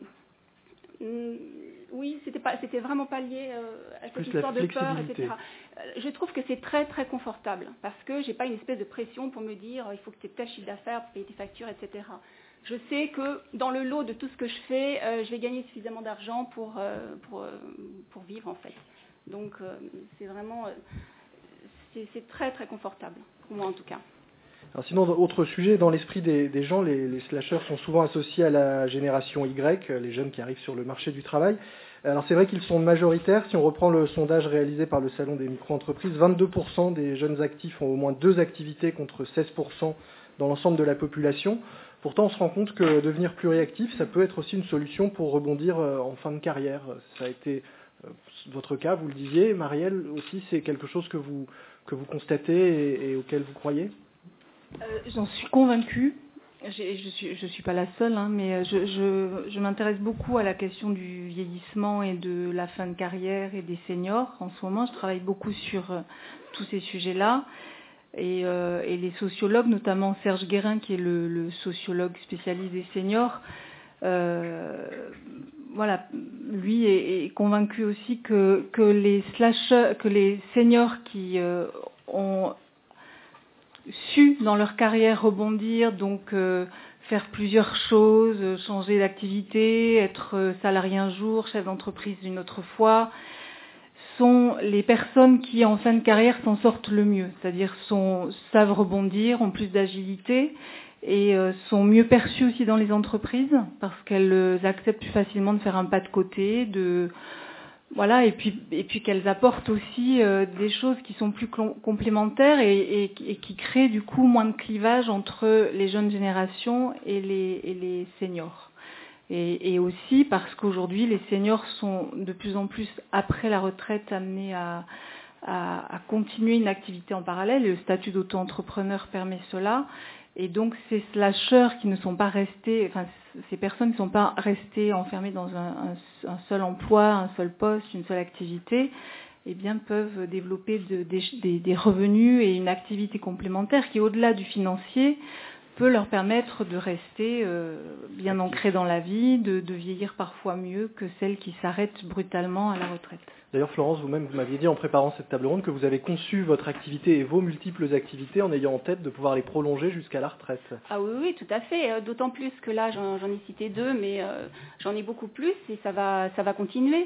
mm, oui, c'était, pas, c'était vraiment pas lié euh, à cette plus histoire de peur, et cetera. Euh, je trouve que c'est très, très confortable parce que j'ai pas une espèce de pression pour me dire il faut que tu aies tel chiffre d'affaires pour payer tes factures, et cetera. Je sais que dans le lot de tout ce que je fais, euh, je vais gagner suffisamment d'argent pour, euh, pour, euh, pour vivre, en fait. Donc, euh, c'est vraiment... Euh, c'est, c'est très, très confortable. Pour moi en tout cas. Alors sinon, autre sujet, dans l'esprit des, des gens, les, les slashers sont souvent associés à la génération Y, les jeunes qui arrivent sur le marché du travail. Alors c'est vrai qu'ils sont majoritaires. Si on reprend le sondage réalisé par le Salon des micro-entreprises, vingt-deux pour cent des jeunes actifs ont au moins deux activités contre seize pour cent dans l'ensemble de la population. Pourtant, on se rend compte que devenir pluriactif, ça peut être aussi une solution pour rebondir en fin de carrière. Ça a été votre cas, vous le disiez. Marielle aussi, c'est quelque chose que vous, que vous constatez et, et auquel vous croyez ? euh, J'en suis convaincue. J'ai, je ne suis, je suis pas la seule, hein, mais je, je, je m'intéresse beaucoup à la question du vieillissement et de la fin de carrière et des seniors. En ce moment, je travaille beaucoup sur euh, tous ces sujets-là. Et, euh, et les sociologues, notamment Serge Guérin, qui est le, le sociologue spécialiste des seniors, euh, voilà, lui est, est convaincu aussi que, que les slashers, que les seniors qui euh, ont su dans leur carrière rebondir, donc euh, faire plusieurs choses, changer d'activité, être salarié un jour, chef d'entreprise une autre fois, sont les personnes qui en fin de carrière s'en sortent le mieux, c'est-à-dire sont, savent rebondir, ont plus d'agilité et euh, sont mieux perçues aussi dans les entreprises parce qu'elles acceptent plus facilement de faire un pas de côté, de voilà, et puis et puis qu'elles apportent aussi euh, des choses qui sont plus cl- complémentaires et, et, et qui créent du coup moins de clivage entre les jeunes générations et les, et les seniors. Et, et aussi parce qu'aujourd'hui, les seniors sont de plus en plus, après la retraite, amenés à, à, à continuer une activité en parallèle. Et le statut d'auto-entrepreneur permet cela. Et donc, ces slasheurs qui ne sont pas restés, enfin, ces personnes ne sont pas restées enfermées dans un, un, un seul emploi, un seul poste, une seule activité, eh bien, peuvent développer de, des, des, des revenus et une activité complémentaire qui, au-delà du financier, peut leur permettre de rester euh, bien ancrés dans la vie, de, de vieillir parfois mieux que celles qui s'arrêtent brutalement à la retraite. D'ailleurs, Florence, vous-même, vous m'aviez dit en préparant cette table ronde que vous avez conçu votre activité et vos multiples activités en ayant en tête de pouvoir les prolonger jusqu'à la retraite. Ah oui, oui, tout à fait. D'autant plus que là, j'en, j'en ai cité deux, mais euh, j'en ai beaucoup plus et ça va, ça va continuer.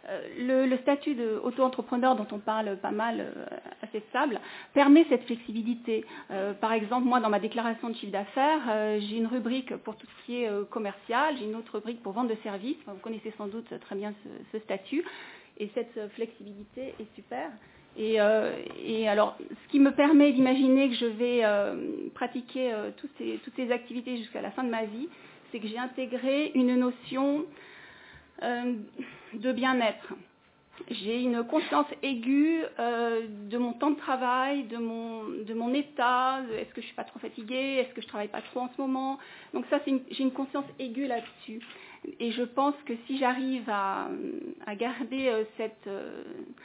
Le, le statut d'auto-entrepreneur dont on parle pas mal, euh, assez stable, permet cette flexibilité. Euh, par exemple, moi, dans ma déclaration de chiffre d'affaires, euh, j'ai une rubrique pour tout ce qui est euh, commercial, j'ai une autre rubrique pour vente de services. Enfin, vous connaissez sans doute très bien ce, ce statut. Et cette flexibilité est super. Et, euh, et alors, ce qui me permet d'imaginer que je vais euh, pratiquer euh, toutes, ces, toutes ces activités jusqu'à la fin de ma vie, c'est que j'ai intégré une notion Euh, de bien-être. J'ai une conscience aiguë euh, de mon temps de travail, de mon, de mon état, de, est-ce que je suis pas trop fatiguée, est-ce que je travaille pas trop en ce moment. Donc ça, c'est une, j'ai une conscience aiguë là-dessus. Et je pense que si j'arrive à, à garder euh, cette, euh,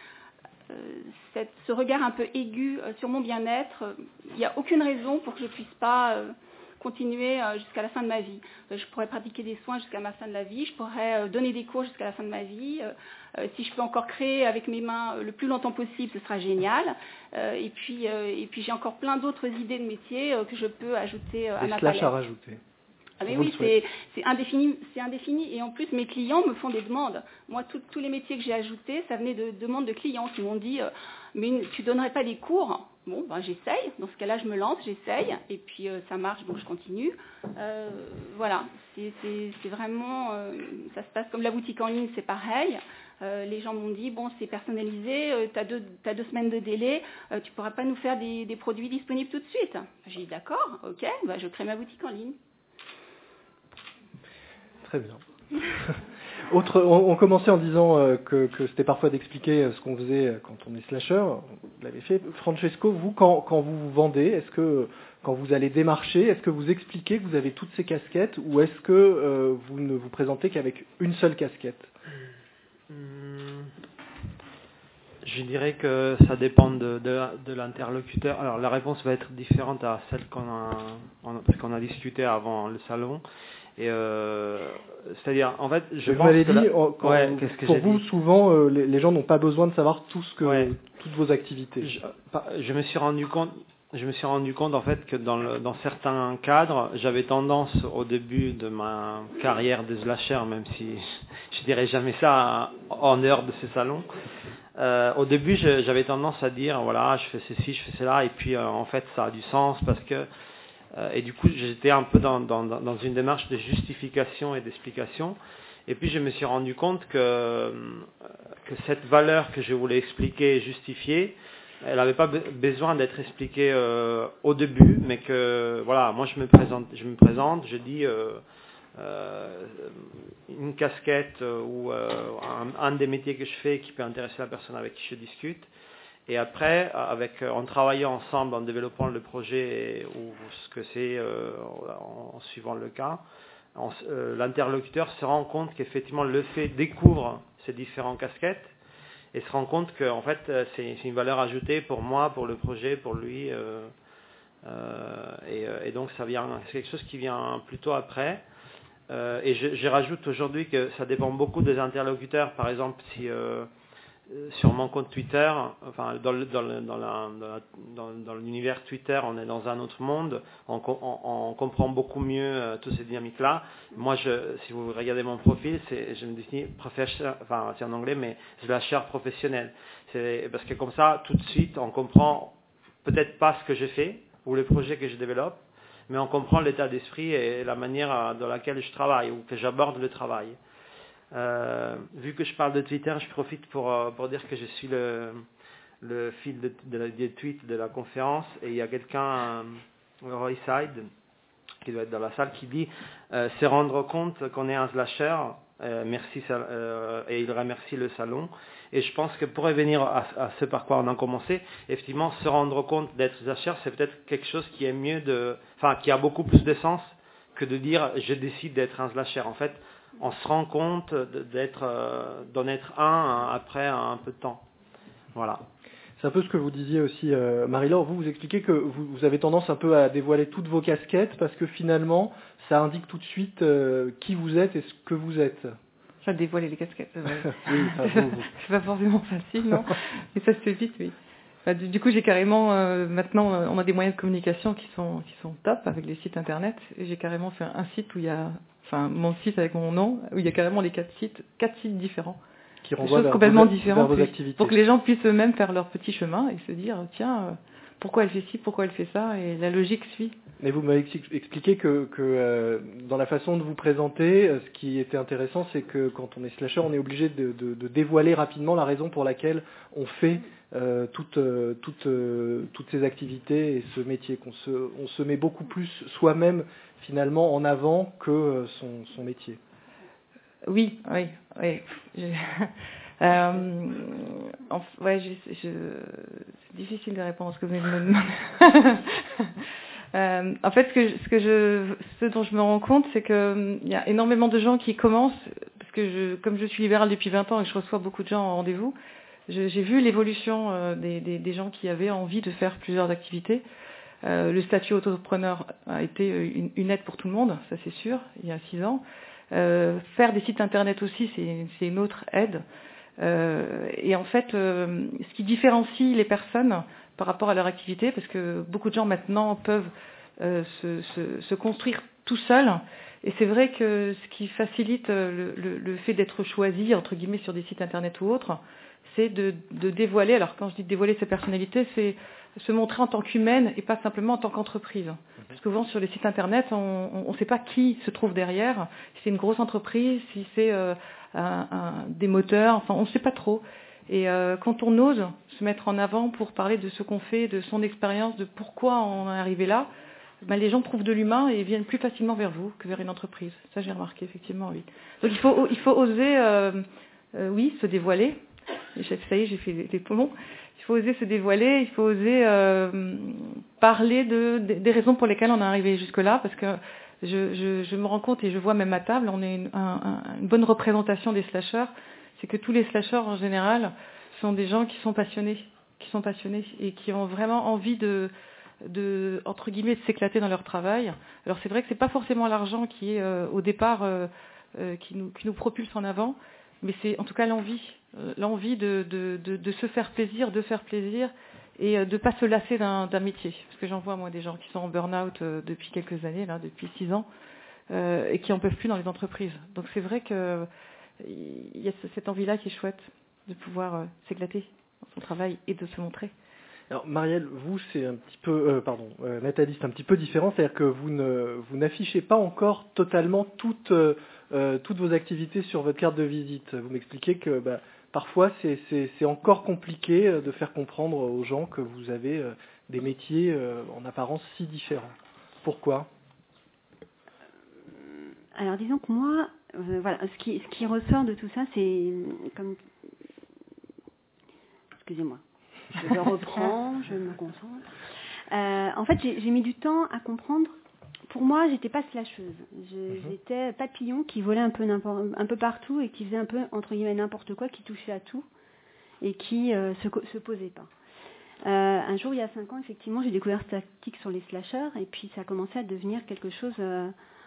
euh, cette, ce regard un peu aigu euh, sur mon bien-être, il n'y a aucune raison pour que je puisse pas euh, continuer euh, jusqu'à la fin de ma vie. Euh, je pourrais pratiquer des soins jusqu'à ma fin de la vie, je pourrais euh, donner des cours jusqu'à la fin de ma vie. Euh, euh, si je peux encore créer avec mes mains euh, le plus longtemps possible, ce sera génial. Euh, et puis, euh, et puis j'ai encore plein d'autres idées de métiers euh, que je peux ajouter euh, à des ma slash palette. à rajouter. Ah mais oui, c'est, c'est indéfini, c'est indéfini. Et en plus, mes clients me font des demandes. Moi, tout, tous les métiers que j'ai ajoutés, ça venait de demandes de clients qui m'ont dit euh, « Mais tu donnerais pas des cours ?» Bon, ben j'essaye. Dans ce cas-là, je me lance, j'essaye. Et puis, euh, ça marche, donc je continue. Euh, voilà, c'est, c'est, c'est vraiment... Euh, ça se passe comme la boutique en ligne, c'est pareil. Euh, les gens m'ont dit, bon, c'est personnalisé, euh, tu as deux, t'as deux semaines de délai, euh, tu pourras pas nous faire des, des produits disponibles tout de suite. J'ai dit, d'accord, ok, bah, je crée ma boutique en ligne. Très bien. Autre, on, on commençait en disant euh, que, que c'était parfois d'expliquer euh, ce qu'on faisait euh, quand on est slasher. Vous l'avez fait. Francesco, vous, quand, quand vous vous vendez, est-ce que quand vous allez démarcher, est-ce que vous expliquez que vous avez toutes ces casquettes ou est-ce que euh, vous ne vous présentez qu'avec une seule casquette ? Je dirais que ça dépend de, de, de l'interlocuteur. Alors la réponse va être différente à celle qu'on a, on, parce qu'on a discuté avant le salon. Et euh, c'est-à-dire, en fait, je vous pense m'avez que dit, la... quand ouais, vous, qu'est-ce que pour j'ai vous, dit souvent, euh, les, les gens n'ont pas besoin de savoir tout ce que, ouais. toutes vos activités. Je, je me suis rendu compte, je me suis rendu compte en fait que dans, le, dans certains cadres, j'avais tendance au début de ma carrière de slasher, même si je dirais jamais ça en dehors de ces salons. Euh, au début, je, j'avais tendance à dire voilà, je fais ceci, je fais cela, et puis euh, en fait, ça a du sens parce que euh, et du coup, j'étais un peu dans, dans, dans une démarche de justification et d'explication. Et puis, je me suis rendu compte que que cette valeur que je voulais expliquer et justifier, elle n'avait pas be- besoin d'être expliquée euh, au début, mais que voilà, moi je me présente, je me présente, je dis euh, euh, une casquette euh, ou euh, un, un des métiers que je fais qui peut intéresser la personne avec qui je discute. Et après, avec en travaillant ensemble, en développant le projet ou ce que c'est, euh, en, en suivant le cas, en, euh, l'interlocuteur se rend compte qu'effectivement le fait découvre ces différentes casquettes. Et se rend compte que en fait c'est, c'est une valeur ajoutée pour moi, pour le projet, pour lui, euh, euh, et, et donc ça vient, c'est quelque chose qui vient plutôt après. Euh, et je, je rajoute aujourd'hui que ça dépend beaucoup des interlocuteurs. Par exemple, si euh, sur mon compte Twitter, enfin dans, le, dans, le, dans, la, dans, la, dans, dans l'univers Twitter, on est dans un autre monde, on, on, on comprend beaucoup mieux euh, toutes ces dynamiques-là. Moi, je, si vous regardez mon profil, c'est, je me définis professeur, enfin c'est en anglais, mais slasher professionnel. C'est parce que comme ça, tout de suite, on comprend peut-être pas ce que je fais ou les projets que je développe, mais on comprend l'état d'esprit et la manière dans laquelle je travaille ou que j'aborde le travail. Euh, vu que je parle de Twitter, je profite pour, pour dire que je suis le, le fil de, de la, des tweets de la conférence et il y a quelqu'un, Roy Side, qui doit être dans la salle, qui dit euh, « se rendre compte qu'on est un slasher euh, merci, euh, et il remercie le salon ». Et je pense que pour revenir à, à ce par quoi on a commencé, effectivement, se rendre compte d'être slasher, c'est peut-être quelque chose qui est mieux de, enfin, qui a beaucoup plus de sens que de dire « je décide d'être un slasher ». En fait, on se rend compte d'être, euh, d'en être un après un peu de temps. Voilà. C'est un peu ce que vous disiez aussi, euh, Marie-Laure. Vous, vous expliquez que vous, vous avez tendance un peu à dévoiler toutes vos casquettes parce que finalement, ça indique tout de suite euh, qui vous êtes et ce que vous êtes. Ça dévoiler les casquettes. Ouais. Oui, ça, vous, vous. C'est pas forcément facile, non. Mais ça se fait vite, oui. Bah, du, du coup, j'ai carrément, euh, maintenant, euh, on a des moyens de communication qui sont, qui sont top avec les sites internet. Et j'ai carrément fait un site où il y a, enfin, mon site avec mon nom, où il y a carrément les quatre sites, quatre sites différents. Qui renvoient vers, complètement vos, différentes, vers vos activités. Pour que les gens puissent eux-mêmes faire leur petit chemin et se dire, tiens, euh, pourquoi elle fait ci, pourquoi elle fait ça, et la logique suit. Mais vous m'avez expliqué que, que euh, dans la façon de vous présenter, euh, ce qui était intéressant, c'est que quand on est slasher, on est obligé de, de, de dévoiler rapidement la raison pour laquelle on fait euh, toutes, euh, toutes, euh, toutes ces activités et ce métier. Qu'on se, on se met beaucoup plus soi-même finalement en avant que euh, son, son métier. Oui, oui, oui. Je, euh, en, ouais, je, je, c'est difficile de répondre à ce que vous venez de me demander. euh, en fait, ce, que, ce, que je, ce dont je me rends compte, c'est qu'il y a énormément de gens qui commencent, parce que je, comme je suis libérale depuis vingt ans et que je reçois beaucoup de gens en rendez-vous, je, j'ai vu l'évolution euh, des, des, des gens qui avaient envie de faire plusieurs activités. Euh, le statut auto-entrepreneur a été une, une aide pour tout le monde, ça c'est sûr, il y a six ans. Euh, faire des sites internet aussi, c'est, c'est une autre aide. Euh, et en fait, euh, ce qui différencie les personnes par rapport à leur activité, parce que beaucoup de gens maintenant peuvent euh, se, se, se construire tout seuls, et c'est vrai que ce qui facilite le, le, le fait d'être choisi, entre guillemets, sur des sites internet ou autres, c'est de, de dévoiler, alors quand je dis dévoiler ses personnalités, c'est se montrer en tant qu'humaine et pas simplement en tant qu'entreprise. Parce que souvent sur les sites internet, on ne sait pas qui se trouve derrière, si c'est une grosse entreprise, si c'est euh, un, un, des moteurs, enfin on ne sait pas trop. Et euh, quand on ose se mettre en avant pour parler de ce qu'on fait, de son expérience, de pourquoi on est arrivé là, ben les gens trouvent de l'humain et viennent plus facilement vers vous que vers une entreprise. Ça j'ai remarqué effectivement, oui. Donc il faut, il faut oser, euh, euh, oui, se dévoiler. Et ça y est, j'ai fait des poumons. Il faut oser se dévoiler, il faut oser euh, parler de, de, des raisons pour lesquelles on est arrivé jusque-là, parce que je, je, je me rends compte, et je vois même à table, on est une, un, un, une bonne représentation des slasheurs, c'est que tous les slasheurs en général sont des gens qui sont passionnés, qui sont passionnés et qui ont vraiment envie de, de entre guillemets, de s'éclater dans leur travail. Alors c'est vrai que c'est pas forcément l'argent qui est euh, au départ euh, euh, qui, nous, qui nous propulse en avant, mais c'est en tout cas l'envie. l'envie de, de, de, de se faire plaisir, de faire plaisir et de ne pas se lasser d'un, d'un métier. Parce que j'en vois, moi, des gens qui sont en burn-out euh, depuis quelques années, là, depuis six ans, euh, et qui n'en peuvent plus dans les entreprises. Donc c'est vrai qu'il y a cette envie-là qui est chouette, de pouvoir euh, s'éclater dans son travail et de se montrer. Alors Marielle, vous, c'est un petit peu, euh, pardon, euh, Nathalie, c'est un petit peu différent, c'est-à-dire que vous ne, vous n'affichez pas encore totalement toutes, euh, toutes vos activités sur votre carte de visite. Vous m'expliquez que bah, parfois, c'est, c'est, c'est encore compliqué de faire comprendre aux gens que vous avez euh, des métiers euh, en apparence si différents. Pourquoi ? Alors, disons que moi, euh, voilà, ce qui, ce qui ressort de tout ça, c'est comme, excusez-moi, je reprends, je me concentre. Euh, en fait, j'ai, j'ai mis du temps à comprendre. Pour moi, j'étais pas slasheuse. Je, mm-hmm. J'étais papillon qui volait un peu, un peu partout et qui faisait un peu, entre guillemets, n'importe quoi, qui touchait à tout et qui euh, se, se posait pas. Euh, un jour, il y a cinq ans, effectivement, j'ai découvert cet article sur les slasheurs et puis ça a commencé à devenir quelque chose... Euh,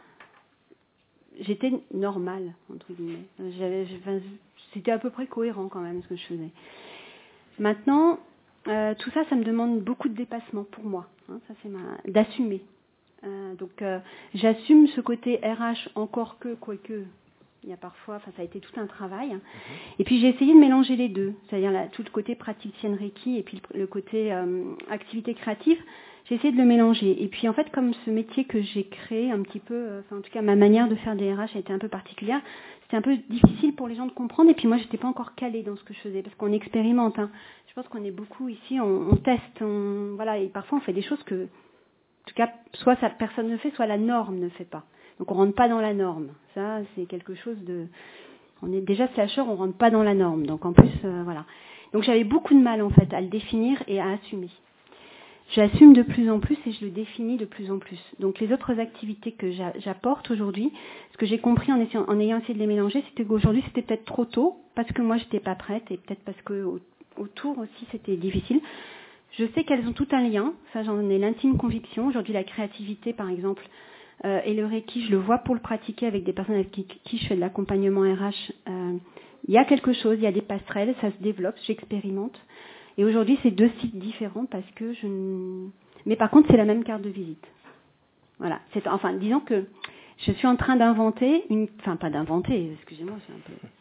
j'étais normale, entre guillemets. J'avais, enfin, c'était à peu près cohérent quand même ce que je faisais. Maintenant, euh, tout ça, ça me demande beaucoup de dépassement pour moi. Hein, ça, c'est ma... d'assumer. Euh, donc euh, j'assume ce côté R H encore que, quoique, il y a parfois, enfin ça a été tout un travail. Mmh. Et puis j'ai essayé de mélanger les deux, c'est-à-dire la, tout le côté praticienne Reiki et puis le, le côté euh, activité créative. J'ai essayé de le mélanger. Et puis en fait, comme ce métier que j'ai créé un petit peu, euh, enfin en tout cas ma manière de faire des R H a été un peu particulière, c'était un peu difficile pour les gens de comprendre. Et puis moi, j'étais pas encore calée dans ce que je faisais parce qu'on expérimente. Hein. Je pense qu'on est beaucoup ici, on, on teste, on, voilà, et parfois on fait des choses que en tout cas, soit ça, personne ne fait, soit la norme ne fait pas. Donc on rentre pas dans la norme. Ça, c'est quelque chose de... On est déjà slasher, on rentre pas dans la norme. Donc en plus, euh, voilà. Donc j'avais beaucoup de mal en fait à le définir et à assumer. J'assume de plus en plus et je le définis de plus en plus. Donc les autres activités que j'apporte aujourd'hui, ce que j'ai compris en, essayant, en ayant essayé de les mélanger, c'était qu'aujourd'hui c'était peut-être trop tôt, parce que moi j'étais pas prête et peut-être parce que autour aussi c'était difficile. Je sais qu'elles ont tout un lien, ça j'en ai l'intime conviction. Aujourd'hui, la créativité, par exemple, euh, et le Reiki, je le vois pour le pratiquer avec des personnes avec qui, qui je fais de l'accompagnement R H. Euh, il y a quelque chose, il y a des passerelles, ça se développe, j'expérimente. Et aujourd'hui, c'est deux sites différents parce que je... Ne... Mais par contre, c'est la même carte de visite. Voilà. C'est... Enfin, disons que je suis en train d'inventer une... Enfin, pas d'inventer, excusez-moi, c'est un peu...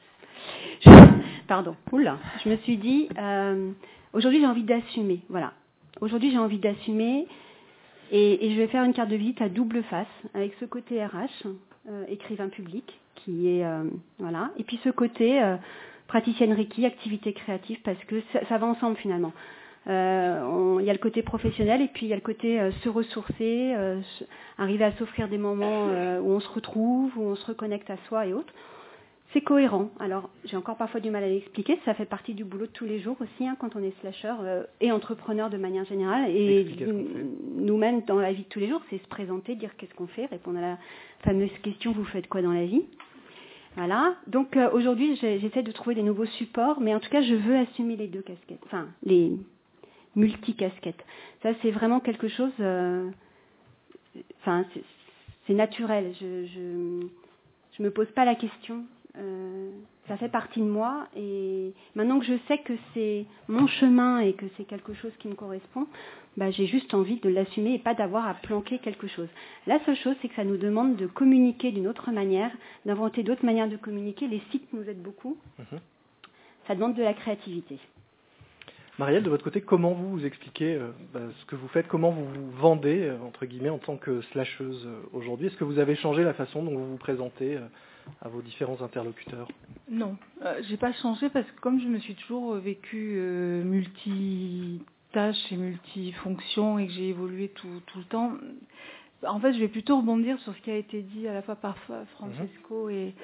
Je... Pardon, oula. Je me suis dit... Euh... Aujourd'hui, j'ai envie d'assumer. Voilà. Aujourd'hui, j'ai envie d'assumer et, et je vais faire une carte de visite à double face avec ce côté R H, euh, écrivain public, qui est euh, voilà, et puis ce côté euh, praticienne Reiki, activité créative, parce que ça, ça va ensemble finalement. Euh, on, il y a le côté professionnel et puis il y a le côté euh, se ressourcer, euh, arriver à s'offrir des moments euh, où on se retrouve, où on se reconnecte à soi et autres. C'est cohérent. Alors, j'ai encore parfois du mal à l'expliquer. Ça fait partie du boulot de tous les jours aussi, hein, quand on est slasher euh, et entrepreneur de manière générale. Et nous-mêmes, dans la vie de tous les jours, c'est se présenter, dire qu'est-ce qu'on fait, répondre à la fameuse question « Vous faites quoi dans la vie ?» Voilà. Donc, euh, aujourd'hui, j'essaie de trouver des nouveaux supports, mais en tout cas, je veux assumer les deux casquettes. Enfin, les, multicasquette. Ça, c'est vraiment quelque chose. Euh, enfin, c'est, c'est naturel. Je, je, je me pose pas la question. Euh, ça fait partie de moi. Et maintenant que je sais que c'est mon chemin et que c'est quelque chose qui me correspond, bah, j'ai juste envie de l'assumer et pas d'avoir à planquer quelque chose. La seule chose, c'est que ça nous demande de communiquer d'une autre manière, d'inventer d'autres manières de communiquer. Les sites nous aident beaucoup. Mmh. Ça demande de la créativité. Marielle, de votre côté, comment vous vous expliquez euh, bah, ce que vous faites, comment vous vous vendez, euh, entre guillemets, en tant que slasheuse euh, aujourd'hui? Est-ce que vous avez changé la façon dont vous vous présentez euh, à vos différents interlocuteurs? Non, euh, j'ai pas changé parce que comme je me suis toujours vécue euh, multitâche et multifonction et que j'ai évolué tout, tout le temps, en fait, je vais plutôt rebondir sur ce qui a été dit à la fois par Francesco mmh. et,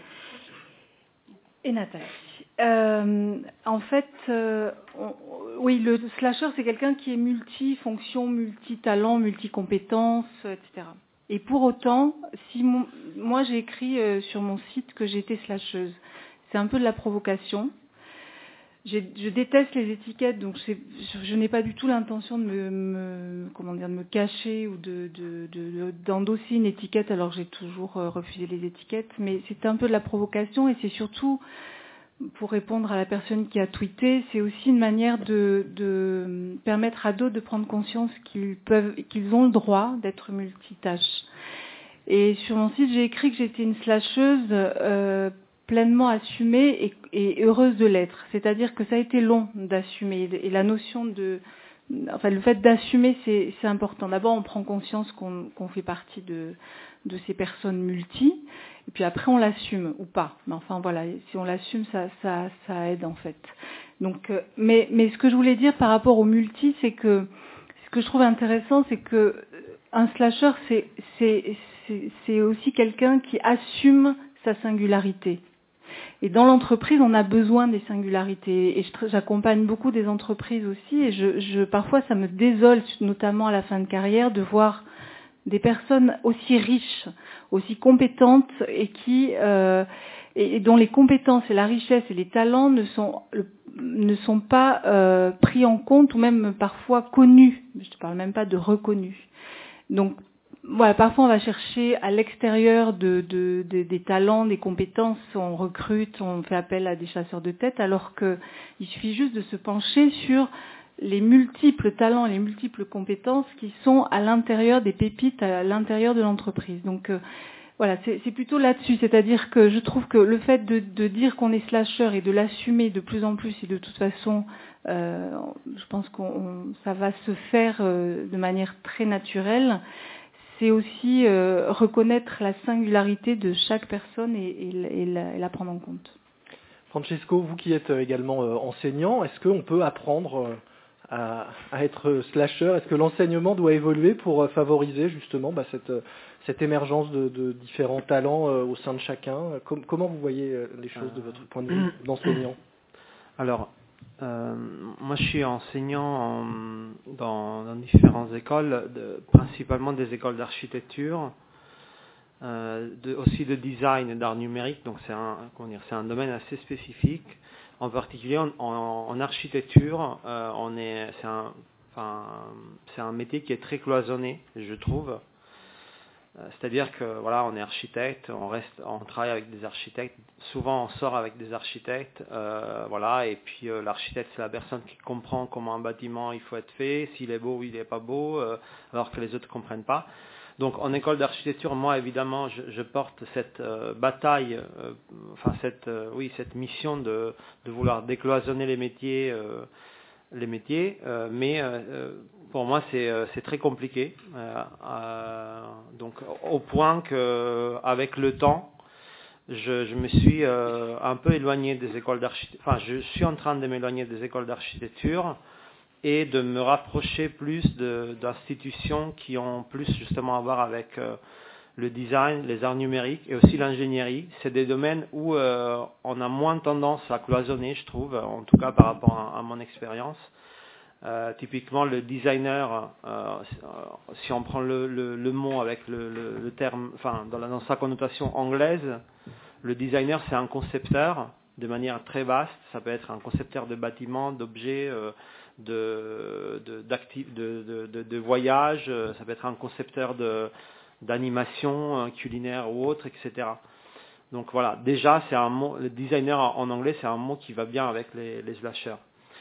et Nathalie. Euh, en fait, euh, on, oui, le slasher, c'est quelqu'un qui est multifonction, multitalent, multicompétence, et cetera. Et pour autant, si mon, moi j'ai écrit euh, sur mon site que j'étais slasheuse, c'est un peu de la provocation. J'ai, je déteste les étiquettes, donc je, je n'ai pas du tout l'intention de me, me, comment dire, de me cacher ou de, de, de, de, d'endosser une étiquette, alors que j'ai toujours euh, refusé les étiquettes. Mais c'est un peu de la provocation et c'est surtout, pour répondre à la personne qui a tweeté, c'est aussi une manière de, de permettre à d'autres de prendre conscience qu'ils peuvent, qu'ils ont le droit d'être multitâches. Et sur mon site, j'ai écrit que j'étais une slasheuse euh, pleinement assumée et, et heureuse de l'être. C'est-à-dire que ça a été long d'assumer. Et la notion de, enfin, le fait d'assumer, c'est, c'est important. D'abord, on prend conscience qu'on, qu'on fait partie de, de ces personnes multi. Et puis après, on l'assume ou pas. Mais enfin, voilà, si on l'assume, ça, ça, ça aide en fait. Donc, euh, mais, mais ce que je voulais dire par rapport au multi, c'est que ce que je trouve intéressant, c'est que un slasher, c'est, c'est, c'est, c'est aussi quelqu'un qui assume sa singularité. Et dans l'entreprise, on a besoin des singularités. Et je, j'accompagne beaucoup des entreprises aussi. Et je, je, parfois, ça me désole, notamment à la fin de carrière, de voir des personnes aussi riches, aussi compétentes et qui euh, et dont les compétences et la richesse et les talents ne sont ne sont pas euh, pris en compte ou même parfois connus. Je ne parle même pas de reconnus. Donc voilà, parfois on va chercher à l'extérieur de, de, de, des talents, des compétences, on recrute, on fait appel à des chasseurs de tête, alors qu'il suffit juste de se pencher sur les multiples talents, les multiples compétences qui sont à l'intérieur des pépites, à l'intérieur de l'entreprise. Donc euh, voilà, c'est, c'est plutôt là-dessus. C'est-à-dire que je trouve que le fait de, de dire qu'on est slasher et de l'assumer de plus en plus, et de toute façon, euh, je pense que ça va se faire euh, de manière très naturelle, c'est aussi euh, reconnaître la singularité de chaque personne et, et, et, la, et la prendre en compte. Francesco, vous qui êtes également euh, enseignant, est-ce qu'on peut apprendre euh, À, à être slasher? Est-ce que l'enseignement doit évoluer pour favoriser justement bah, cette, cette émergence de, de différents talents euh, au sein de chacun? Com- Comment vous voyez les choses de votre point de vue d'enseignant? Alors, euh, moi je suis enseignant en, dans, dans différentes écoles, de, principalement des écoles d'architecture, euh, de, aussi de design et d'art numérique, donc c'est un, comment dire, c'est un domaine assez spécifique. En particulier en, en, en architecture, euh, on est, c'est un, enfin, c'est un métier qui est très cloisonné, je trouve. Euh, c'est-à-dire que voilà, on est architecte, on reste, on travaille avec des architectes. Souvent, on sort avec des architectes, euh, voilà. Et puis euh, l'architecte, c'est la personne qui comprend comment un bâtiment il faut être fait, s'il est beau ou il n'est pas beau, euh, alors que les autres comprennent pas. Donc en école d'architecture, moi évidemment, je, je porte cette euh, bataille, euh, enfin cette, euh, oui, cette mission de, de vouloir décloisonner les métiers, euh, les métiers. Euh, mais euh, pour moi, c'est, euh, c'est très compliqué. Euh, euh, donc au point que, avec le temps, je, je me suis euh, un peu éloigné des écoles d'architecture. Enfin, je suis en train de m'éloigner des écoles d'architecture et de me rapprocher plus de, d'institutions qui ont plus justement à voir avec euh, le design, les arts numériques et aussi l'ingénierie. C'est des domaines où euh, on a moins tendance à cloisonner, je trouve, en tout cas par rapport à, à mon expérience. Euh, typiquement, le designer, euh, si on prend le, le, le mot avec le, le, le terme, enfin dans, la, dans sa connotation anglaise, le designer c'est un concepteur de manière très vaste. Ça peut être un concepteur de bâtiments, d'objets, euh, de, de, d'acti- de, de, de, de voyage, ça peut être un concepteur de, d'animation un culinaire ou autre, et cetera. Donc voilà, déjà, c'est un mot, le designer en anglais, c'est un mot qui va bien avec les, les slashers.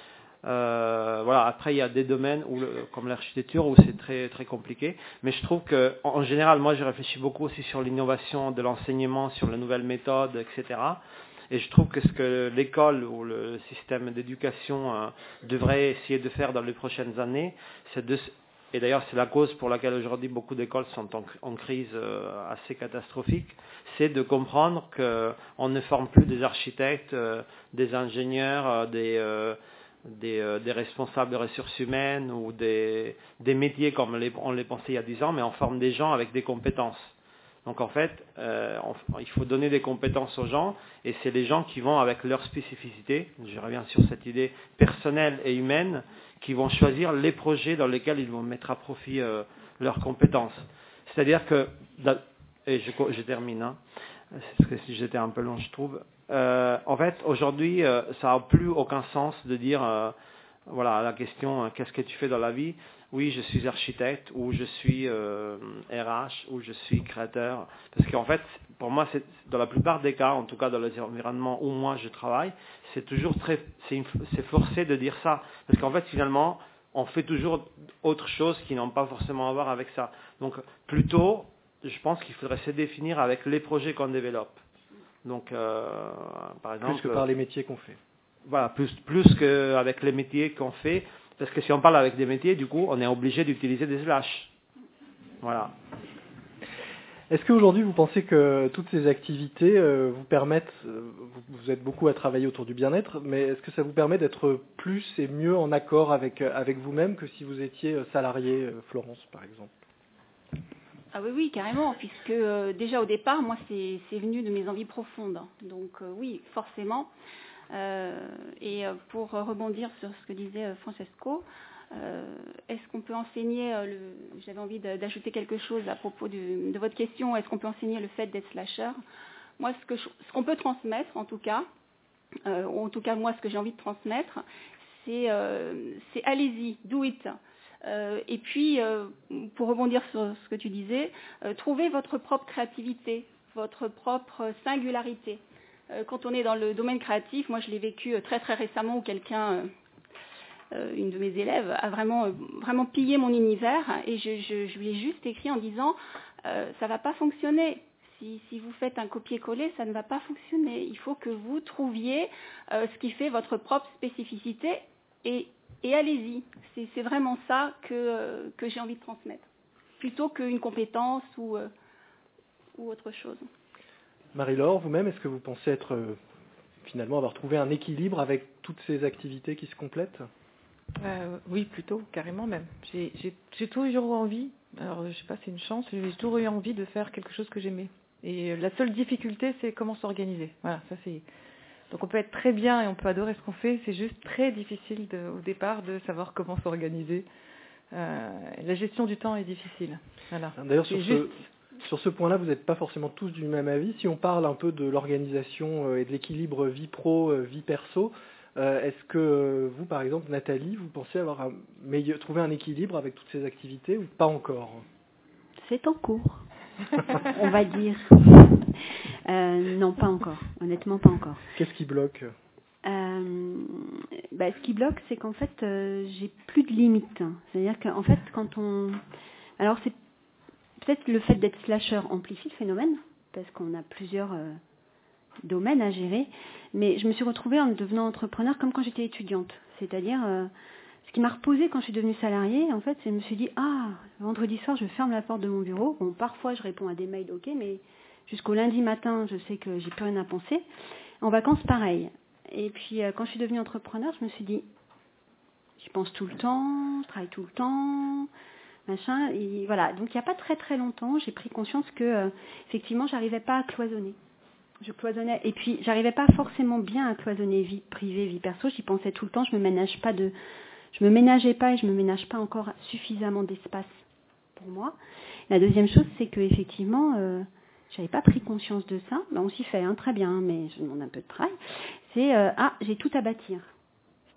Euh, voilà. Après, il y a des domaines où, le, comme l'architecture, où c'est très très compliqué. Mais je trouve que, en, en général, moi, je réfléchis beaucoup aussi sur l'innovation de l'enseignement, sur les nouvelles méthodes, et cetera. Et je trouve que ce que l'école ou le système d'éducation euh, devrait essayer de faire dans les prochaines années, c'est de et d'ailleurs c'est la cause pour laquelle aujourd'hui beaucoup d'écoles sont en, en crise euh, assez catastrophique, c'est de comprendre qu'on ne forme plus des architectes, euh, des ingénieurs, euh, des, euh, des, euh, des responsables de ressources humaines ou des, des métiers comme les, on les pensait il y a dix ans, mais on forme des gens avec des compétences. Donc en fait, euh, on, il faut donner des compétences aux gens, et c'est les gens qui vont avec leur spécificité, je reviens sur cette idée personnelle et humaine, qui vont choisir les projets dans lesquels ils vont mettre à profit euh, leurs compétences. C'est-à-dire que, et je, je termine, hein, parce que si j'étais un peu long, je trouve, euh, en fait, aujourd'hui, euh, ça n'a plus aucun sens de dire, euh, voilà, la question, euh, qu'est-ce que tu fais dans la vie ? Oui, je suis architecte, ou je suis euh, R H, ou je suis créateur. Parce qu'en fait, pour moi, c'est, dans la plupart des cas, en tout cas dans les environnements où moi je travaille, c'est toujours très, c'est, une, c'est forcé de dire ça. Parce qu'en fait, finalement, on fait toujours autre chose qui n'ont pas forcément à voir avec ça. Donc, plutôt, je pense qu'il faudrait se définir avec les projets qu'on développe. Donc, euh, par exemple, plus que par les métiers qu'on fait. Voilà, plus, plus qu'avec les métiers qu'on fait. Parce que si on parle avec des métiers, du coup, on est obligé d'utiliser des slash. Voilà. Est-ce qu'aujourd'hui, vous pensez que toutes ces activités euh, vous permettent, euh, vous, vous êtes beaucoup à travailler autour du bien-être, mais est-ce que ça vous permet d'être plus et mieux en accord avec, avec vous-même que si vous étiez salarié, euh, Florence, par exemple ? Ah oui, oui, carrément, puisque euh, déjà au départ, moi, c'est, c'est venu de mes envies profondes. Donc euh, oui, forcément. Euh, et pour rebondir sur ce que disait Francesco, euh, est-ce qu'on peut enseigner, euh, le, j'avais envie de, d'ajouter quelque chose à propos du, de votre question, est-ce qu'on peut enseigner le fait d'être slasher ? Moi, ce, que je, ce qu'on peut transmettre, en tout cas, euh, ou en tout cas moi, ce que j'ai envie de transmettre, c'est, euh, c'est allez-y, do it. Euh, et puis, euh, pour rebondir sur ce que tu disais, euh, trouvez votre propre créativité, votre propre singularité. Quand on est dans le domaine créatif, moi je l'ai vécu très très récemment où quelqu'un, euh, une de mes élèves, a vraiment, vraiment pillé mon univers et je, je, je lui ai juste écrit en disant euh, ça ne va pas fonctionner. Si, si vous faites un copier-coller, ça ne va pas fonctionner. Il faut que vous trouviez euh, ce qui fait votre propre spécificité et, et allez-y. C'est, c'est vraiment ça que, euh, que j'ai envie de transmettre, plutôt qu'une compétence ou, euh, ou autre chose. Marie-Laure, vous-même, est-ce que vous pensez être euh, finalement avoir trouvé un équilibre avec toutes ces activités qui se complètent ? euh, Oui, plutôt, carrément même. J'ai, j'ai, j'ai toujours eu envie, alors je sais pas, c'est une chance, j'ai toujours eu envie de faire quelque chose que j'aimais. Et la seule difficulté, c'est comment s'organiser. Voilà, ça c'est. Donc on peut être très bien et on peut adorer ce qu'on fait, c'est juste très difficile de, au départ de savoir comment s'organiser. Euh, la gestion du temps est difficile. Voilà. D'ailleurs, sur c'est ce... juste... Sur ce point-là, vous n'êtes pas forcément tous du même avis. Si on parle un peu de l'organisation et de l'équilibre vie pro, vie perso, est-ce que vous, par exemple, Nathalie, vous pensez avoir un meilleur, trouver un équilibre avec toutes ces activités ou pas encore ? C'est en cours, on va dire. Euh, non, pas encore. Honnêtement, pas encore. Qu'est-ce qui bloque ? euh, bah, Ce qui bloque, c'est qu'en fait, euh, j'ai plus de limites. C'est-à-dire qu'en fait, quand on... Alors, c'est peut-être le fait d'être slasher amplifie le phénomène, parce qu'on a plusieurs euh, domaines à gérer, mais je me suis retrouvée en devenant entrepreneur comme quand j'étais étudiante. C'est-à-dire, euh, ce qui m'a reposée quand je suis devenue salariée, en fait, c'est que je me suis dit, ah, vendredi soir, je ferme la porte de mon bureau. Bon, parfois, je réponds à des mails, ok, mais jusqu'au lundi matin, je sais que j'ai plus rien à penser. En vacances, pareil. Et puis, euh, quand je suis devenue entrepreneur, je me suis dit, je pense tout le temps, je travaille tout le temps... Machin, et voilà. Donc il n'y a pas très très longtemps, j'ai pris conscience que euh, effectivement, j'arrivais pas à cloisonner. Je cloisonnais, et puis j'arrivais pas forcément bien à cloisonner vie privée, vie perso. J'y pensais tout le temps. Je me ménage pas de, je me ménageais pas et je me ménage pas encore suffisamment d'espace pour moi. La deuxième chose, c'est que effectivement, euh, j'avais pas pris conscience de ça. Ben, on s'y fait, hein, très bien, mais je demande un peu de travail. C'est euh, ah, j'ai tout à bâtir.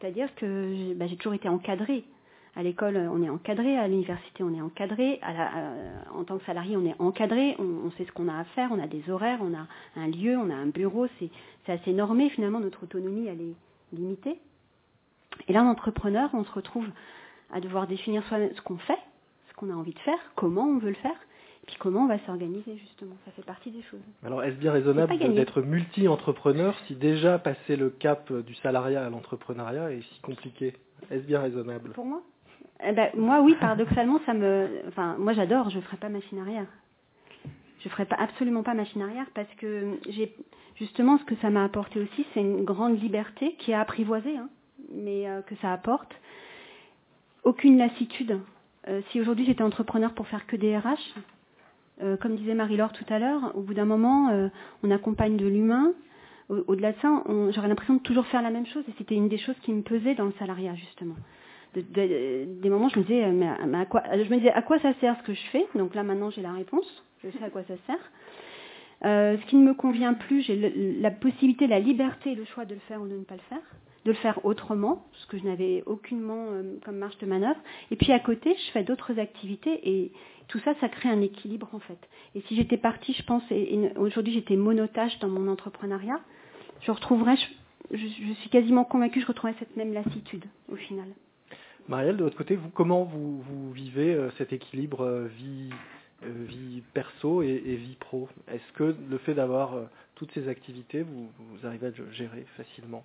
C'est-à-dire que j'ai, bah, j'ai toujours été encadrée. À l'école, on est encadré, à l'université, on est encadré, à la, à, en tant que salarié, on est encadré, on, on sait ce qu'on a à faire, on a des horaires, on a un lieu, on a un bureau, c'est, c'est assez normé, finalement, notre autonomie, elle est limitée. Et là, en entrepreneur, on se retrouve à devoir définir soi-même ce qu'on fait, ce qu'on a envie de faire, comment on veut le faire, et puis comment on va s'organiser, justement. Ça fait partie des choses. Alors, est-ce bien raisonnable d'être multi-entrepreneur si déjà passer le cap du salariat à l'entrepreneuriat est si compliqué? Est-ce bien raisonnable? Pour moi eh ben, moi, oui, paradoxalement, ça me... Enfin, moi, j'adore, je ne ferai pas machine arrière. Je ne ferai pas, absolument pas machine arrière parce que, j'ai justement, ce que ça m'a apporté aussi, c'est une grande liberté qui est apprivoisée, hein, mais euh, que ça apporte. Aucune lassitude. Euh, si aujourd'hui, j'étais entrepreneur pour faire que des R H, euh, comme disait Marie-Laure tout à l'heure, au bout d'un moment, euh, on accompagne de l'humain. Au- au-delà de ça, on, j'aurais l'impression de toujours faire la même chose. Et c'était une des choses qui me pesait dans le salariat, justement. De, de, des moments, je me disais, mais, mais à quoi, je me disais, à quoi ça sert ce que je fais? Donc là, maintenant, j'ai la réponse. Je sais à quoi ça sert. Euh, ce qui ne me convient plus, j'ai le, la possibilité, la liberté et le choix de le faire ou de ne pas le faire, de le faire autrement, ce que je n'avais aucunement euh, comme marge de manœuvre. Et puis à côté, je fais d'autres activités et tout ça, ça crée un équilibre en fait. Et si j'étais partie, je pense, et, et aujourd'hui j'étais monotache dans mon entrepreneuriat, je retrouverais, je, je, je suis quasiment convaincue, que je retrouverais cette même lassitude au final. Marielle, de votre côté, vous, comment vous, vous vivez euh, cet équilibre euh, vie, euh, vie perso et, et vie pro? Est-ce que le fait d'avoir euh, toutes ces activités, vous, vous arrivez à le gérer facilement?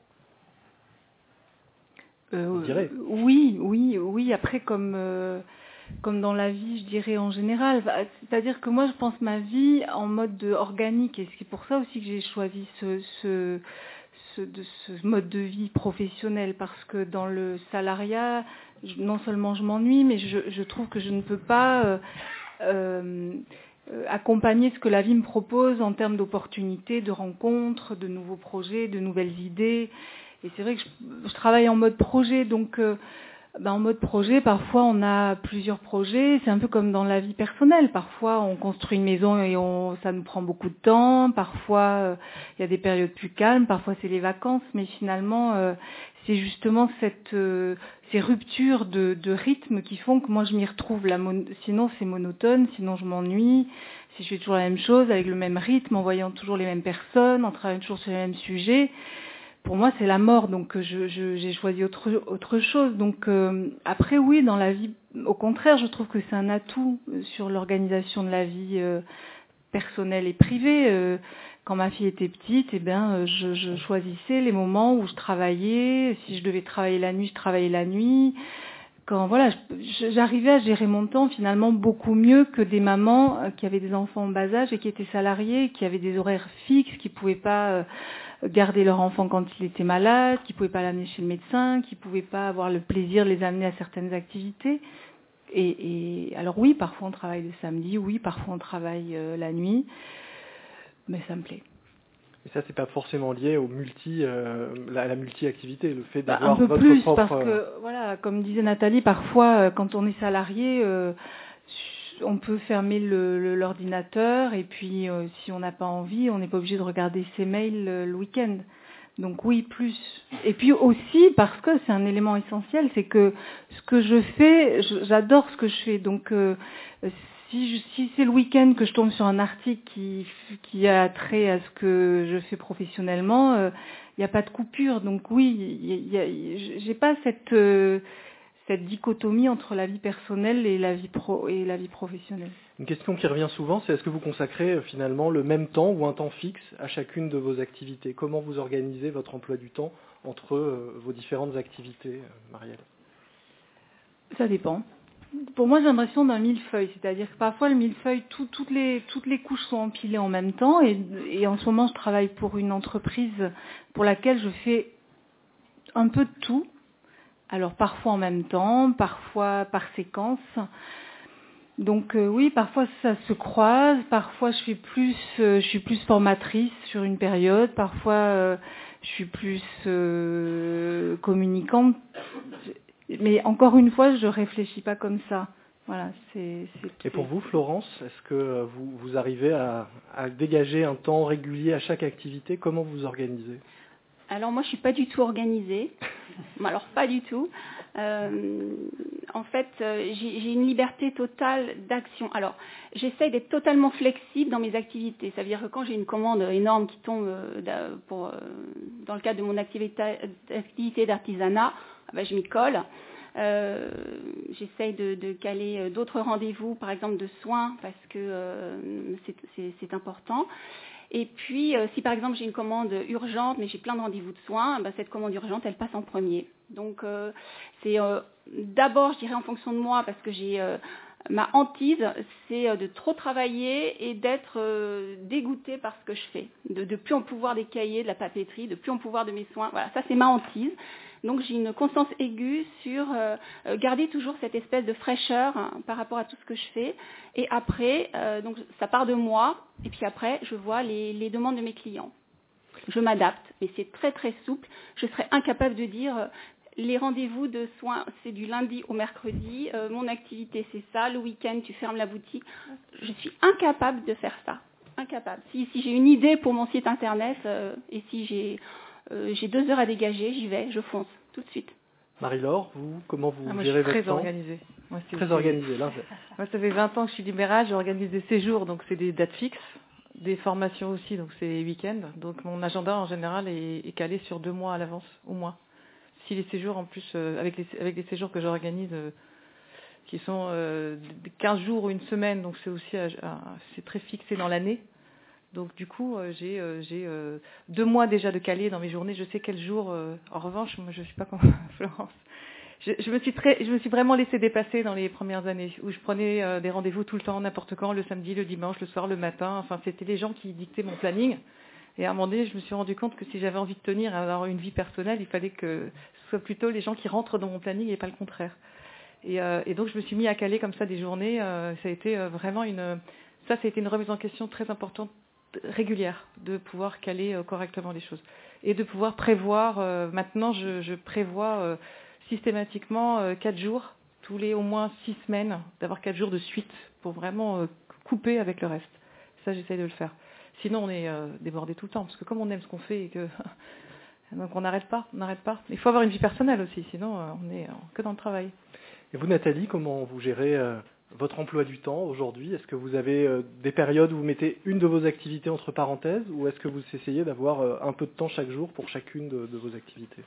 euh, Vous direz. Oui, oui, oui. Après, comme euh, comme dans la vie, je dirais en général. C'est-à-dire que moi, je pense ma vie en mode de organique, et c'est pour ça aussi que j'ai choisi ce, ce, ce, de, ce mode de vie professionnel, parce que dans le salariat, je, non seulement je m'ennuie, mais je, je trouve que je ne peux pas euh, euh, accompagner ce que la vie me propose en termes d'opportunités, de rencontres, de nouveaux projets, de nouvelles idées. Et c'est vrai que je, je travaille en mode projet, donc euh, ben en mode projet, parfois on a plusieurs projets. C'est un peu comme dans la vie personnelle. Parfois on construit une maison et on, ça nous prend beaucoup de temps. Parfois euh, il y a des périodes plus calmes. Parfois c'est les vacances. Mais finalement, euh, c'est justement cette, euh, ces ruptures de, de rythme qui font que moi je m'y retrouve. La mon... Sinon c'est monotone. Sinon je m'ennuie. Si je fais toujours la même chose avec le même rythme, en voyant toujours les mêmes personnes, en travaillant toujours sur les mêmes sujets. Pour moi, c'est la mort, donc je, je, j'ai choisi autre, autre chose. Donc euh, après, oui, dans la vie, au contraire, je trouve que c'est un atout sur l'organisation de la vie euh, personnelle et privée. Euh, quand ma fille était petite, eh bien, je, je choisissais les moments où je travaillais. Si je devais travailler la nuit, je travaillais la nuit. Quand voilà, je, j'arrivais à gérer mon temps finalement beaucoup mieux que des mamans qui avaient des enfants en bas âge et qui étaient salariées, qui avaient des horaires fixes, qui pouvaient pas euh, garder leur enfant quand il était malade, qui pouvaient pas l'amener chez le médecin, qui pouvaient pas avoir le plaisir de les amener à certaines activités. Et, et alors oui, parfois on travaille le samedi, oui, parfois on travaille euh, la nuit, mais ça me plaît. Et ça, c'est pas forcément lié au multi, euh, la, la multi-activité, le fait Bah, d'avoir un peu votre plus, propre... parce que voilà, comme disait Nathalie, parfois euh, quand on est salarié, euh, on peut fermer le, le, l'ordinateur et puis euh, si on n'a pas envie, on n'est pas obligé de regarder ses mails euh, le week-end. Donc oui, plus. Et puis aussi parce que c'est un élément essentiel, c'est que ce que je fais, je, j'adore ce que je fais. Donc euh, si, je, si c'est le week-end que je tombe sur un article qui, qui a trait à ce que je fais professionnellement, il euh, n'y a pas de coupure. Donc oui, y y a, j'ai pas cette euh, cette dichotomie entre la vie personnelle et la vie pro et la vie professionnelle. Une question qui revient souvent, c'est est-ce que vous consacrez euh, finalement le même temps ou un temps fixe à chacune de vos activités? Comment vous organisez votre emploi du temps entre euh, vos différentes activités, euh, Marielle? Ça dépend. Pour moi, j'ai l'impression d'un millefeuille, c'est-à-dire que parfois le millefeuille, tout, toutes les toutes les couches sont empilées en même temps. Et, et en ce moment, je travaille pour une entreprise pour laquelle je fais un peu de tout. Alors parfois en même temps, parfois par séquence. Donc euh, oui, parfois ça se croise. Parfois je suis plus, euh, je suis plus formatrice sur une période. Parfois euh, je suis plus euh, communicante. Mais encore une fois, je réfléchis pas comme ça. Voilà, c'est, c'est, Et pour vous, Florence, est-ce que vous, vous arrivez à, à dégager un temps régulier à chaque activité? Comment vous organisez? Alors moi, je suis pas du tout organisée. Alors pas du tout. Euh, en fait, euh, j'ai, j'ai une liberté totale d'action. Alors, j'essaye d'être totalement flexible dans mes activités. Ça veut dire que quand j'ai une commande énorme qui tombe euh, pour, euh, dans le cadre de mon activité, activité d'artisanat, ben, je m'y colle. Euh, j'essaye de, de caler d'autres rendez-vous, par exemple de soins, parce que euh, c'est, c'est, c'est important. Et puis, euh, si par exemple j'ai une commande urgente, mais j'ai plein de rendez-vous de soins, ben, cette commande urgente, elle passe en premier. Donc, euh, c'est euh, d'abord, je dirais, en fonction de moi, parce que j'ai euh, ma hantise, c'est euh, de trop travailler et d'être euh, dégoûtée par ce que je fais, de ne plus en pouvoir des cahiers, de la papeterie, de plus en pouvoir de mes soins. Voilà, ça c'est ma hantise. Donc j'ai une conscience aiguë sur euh, garder toujours cette espèce de fraîcheur hein, par rapport à tout ce que je fais. Et après, euh, donc ça part de moi, et puis après, je vois les, les demandes de mes clients. Je m'adapte, mais c'est très très souple. Je serais incapable de dire euh, les rendez-vous de soins, c'est du lundi au mercredi, euh, mon activité c'est ça, le week-end tu fermes la boutique. Je suis incapable de faire ça. Incapable. Si, si j'ai une idée pour mon site internet euh, et si j'ai Euh, j'ai deux heures à dégager, j'y vais, je fonce, tout de suite. Marie-Laure, vous, comment vous ah, moi, gérez je suis votre très temps organisée. Moi, c'est, Très c'est... organisée, là. Moi, ça fait vingt ans que je suis libérale, j'organise des séjours, donc c'est des dates fixes, des formations aussi, donc c'est les week-ends. Donc mon agenda, en général, est, est calé sur deux mois à l'avance, au moins. Si les séjours, en plus, euh, avec, les, avec les séjours que j'organise, euh, qui sont euh, quinze jours ou une semaine, donc c'est aussi euh, c'est très fixé dans l'année. Donc du coup, euh, j'ai, euh, j'ai euh, deux mois déjà de calé dans mes journées. Je sais quel jour. Euh, en revanche, moi, je suis pas comme Florence. Je, je me suis très, je me suis vraiment laissée dépasser dans les premières années où je prenais euh, des rendez-vous tout le temps, n'importe quand, le samedi, le dimanche, le soir, le matin. Enfin, c'était les gens qui dictaient mon planning. Et à un moment donné, je me suis rendu compte que si j'avais envie de tenir, avoir une vie personnelle, il fallait que ce soit plutôt les gens qui rentrent dans mon planning et pas le contraire. Et, euh, et donc, je me suis mis à caler comme ça des journées. Euh, ça a été euh, vraiment une, ça, ça a été une remise en question très importante, régulière, de pouvoir caler euh, correctement les choses et de pouvoir prévoir. Euh, maintenant, je, je prévois euh, systématiquement euh, quatre jours, tous les au moins six semaines, d'avoir quatre jours de suite pour vraiment euh, couper avec le reste. Ça, j'essaie de le faire. Sinon, on est euh, débordé tout le temps, parce que comme on aime ce qu'on fait et que donc on n'arrête pas, on n'arrête pas. Il faut avoir une vie personnelle aussi, sinon euh, on est euh, que dans le travail. Et vous, Nathalie, comment vous gérez euh, votre emploi du temps aujourd'hui? Est-ce que vous avez euh, des périodes où vous mettez une de vos activités entre parenthèses, ou est-ce que vous essayez d'avoir euh, un peu de temps chaque jour pour chacune de, de vos activités?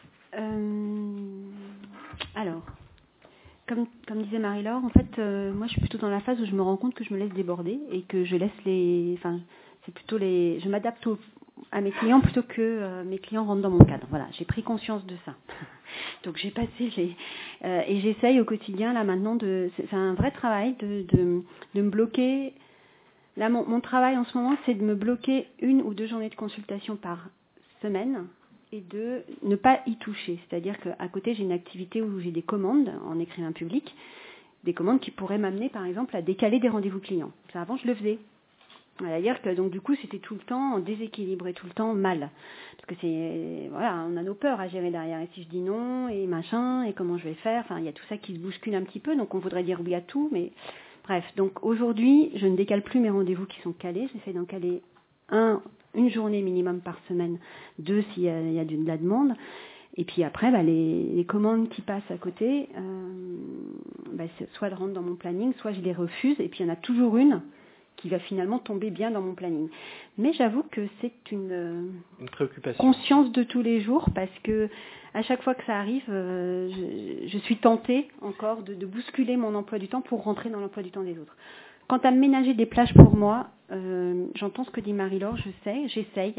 euh, Alors, comme, comme disait Marie-Laure, en fait, euh, moi je suis plutôt dans la phase où je me rends compte que je me laisse déborder et que je laisse les... Enfin, c'est plutôt les... Je m'adapte au, à mes clients plutôt que euh, mes clients rentrent dans mon cadre. Voilà, j'ai pris conscience de ça. Donc j'ai passé les... Euh, et j'essaye au quotidien, là maintenant, de... C'est, c'est un vrai travail de, de, de me bloquer... Là, mon, mon travail en ce moment, c'est de me bloquer une ou deux journées de consultation par semaine et de ne pas y toucher. C'est-à-dire qu'à côté, j'ai une activité où j'ai des commandes en écrivain public, des commandes qui pourraient m'amener, par exemple, à décaler des rendez-vous clients. Ça, avant, je le faisais. C'est-à-dire que donc du coup c'était tout le temps déséquilibré, tout le temps mal, parce que c'est voilà, on a nos peurs à gérer derrière. Et si je dis non et machin et comment je vais faire, enfin il y a tout ça qui se bouscule un petit peu, donc on voudrait dire oui à tout, mais bref. Donc aujourd'hui je ne décale plus mes rendez-vous qui sont calés, j'essaie d'en caler un, une journée minimum par semaine, deux s'il y a, il y a de la demande. Et puis après, bah, les, les commandes qui passent à côté, euh, bah, soit elles rentrent dans mon planning, soit je les refuse. Et puis il y en a toujours une qui va finalement tomber bien dans mon planning. Mais j'avoue que c'est une, une préoccupation, conscience de tous les jours, parce que à chaque fois que ça arrive, euh, je, je suis tentée encore de, de bousculer mon emploi du temps pour rentrer dans l'emploi du temps des autres. Quant à ménager des plages pour moi, euh, j'entends ce que dit Marie-Laure, je sais, j'essaye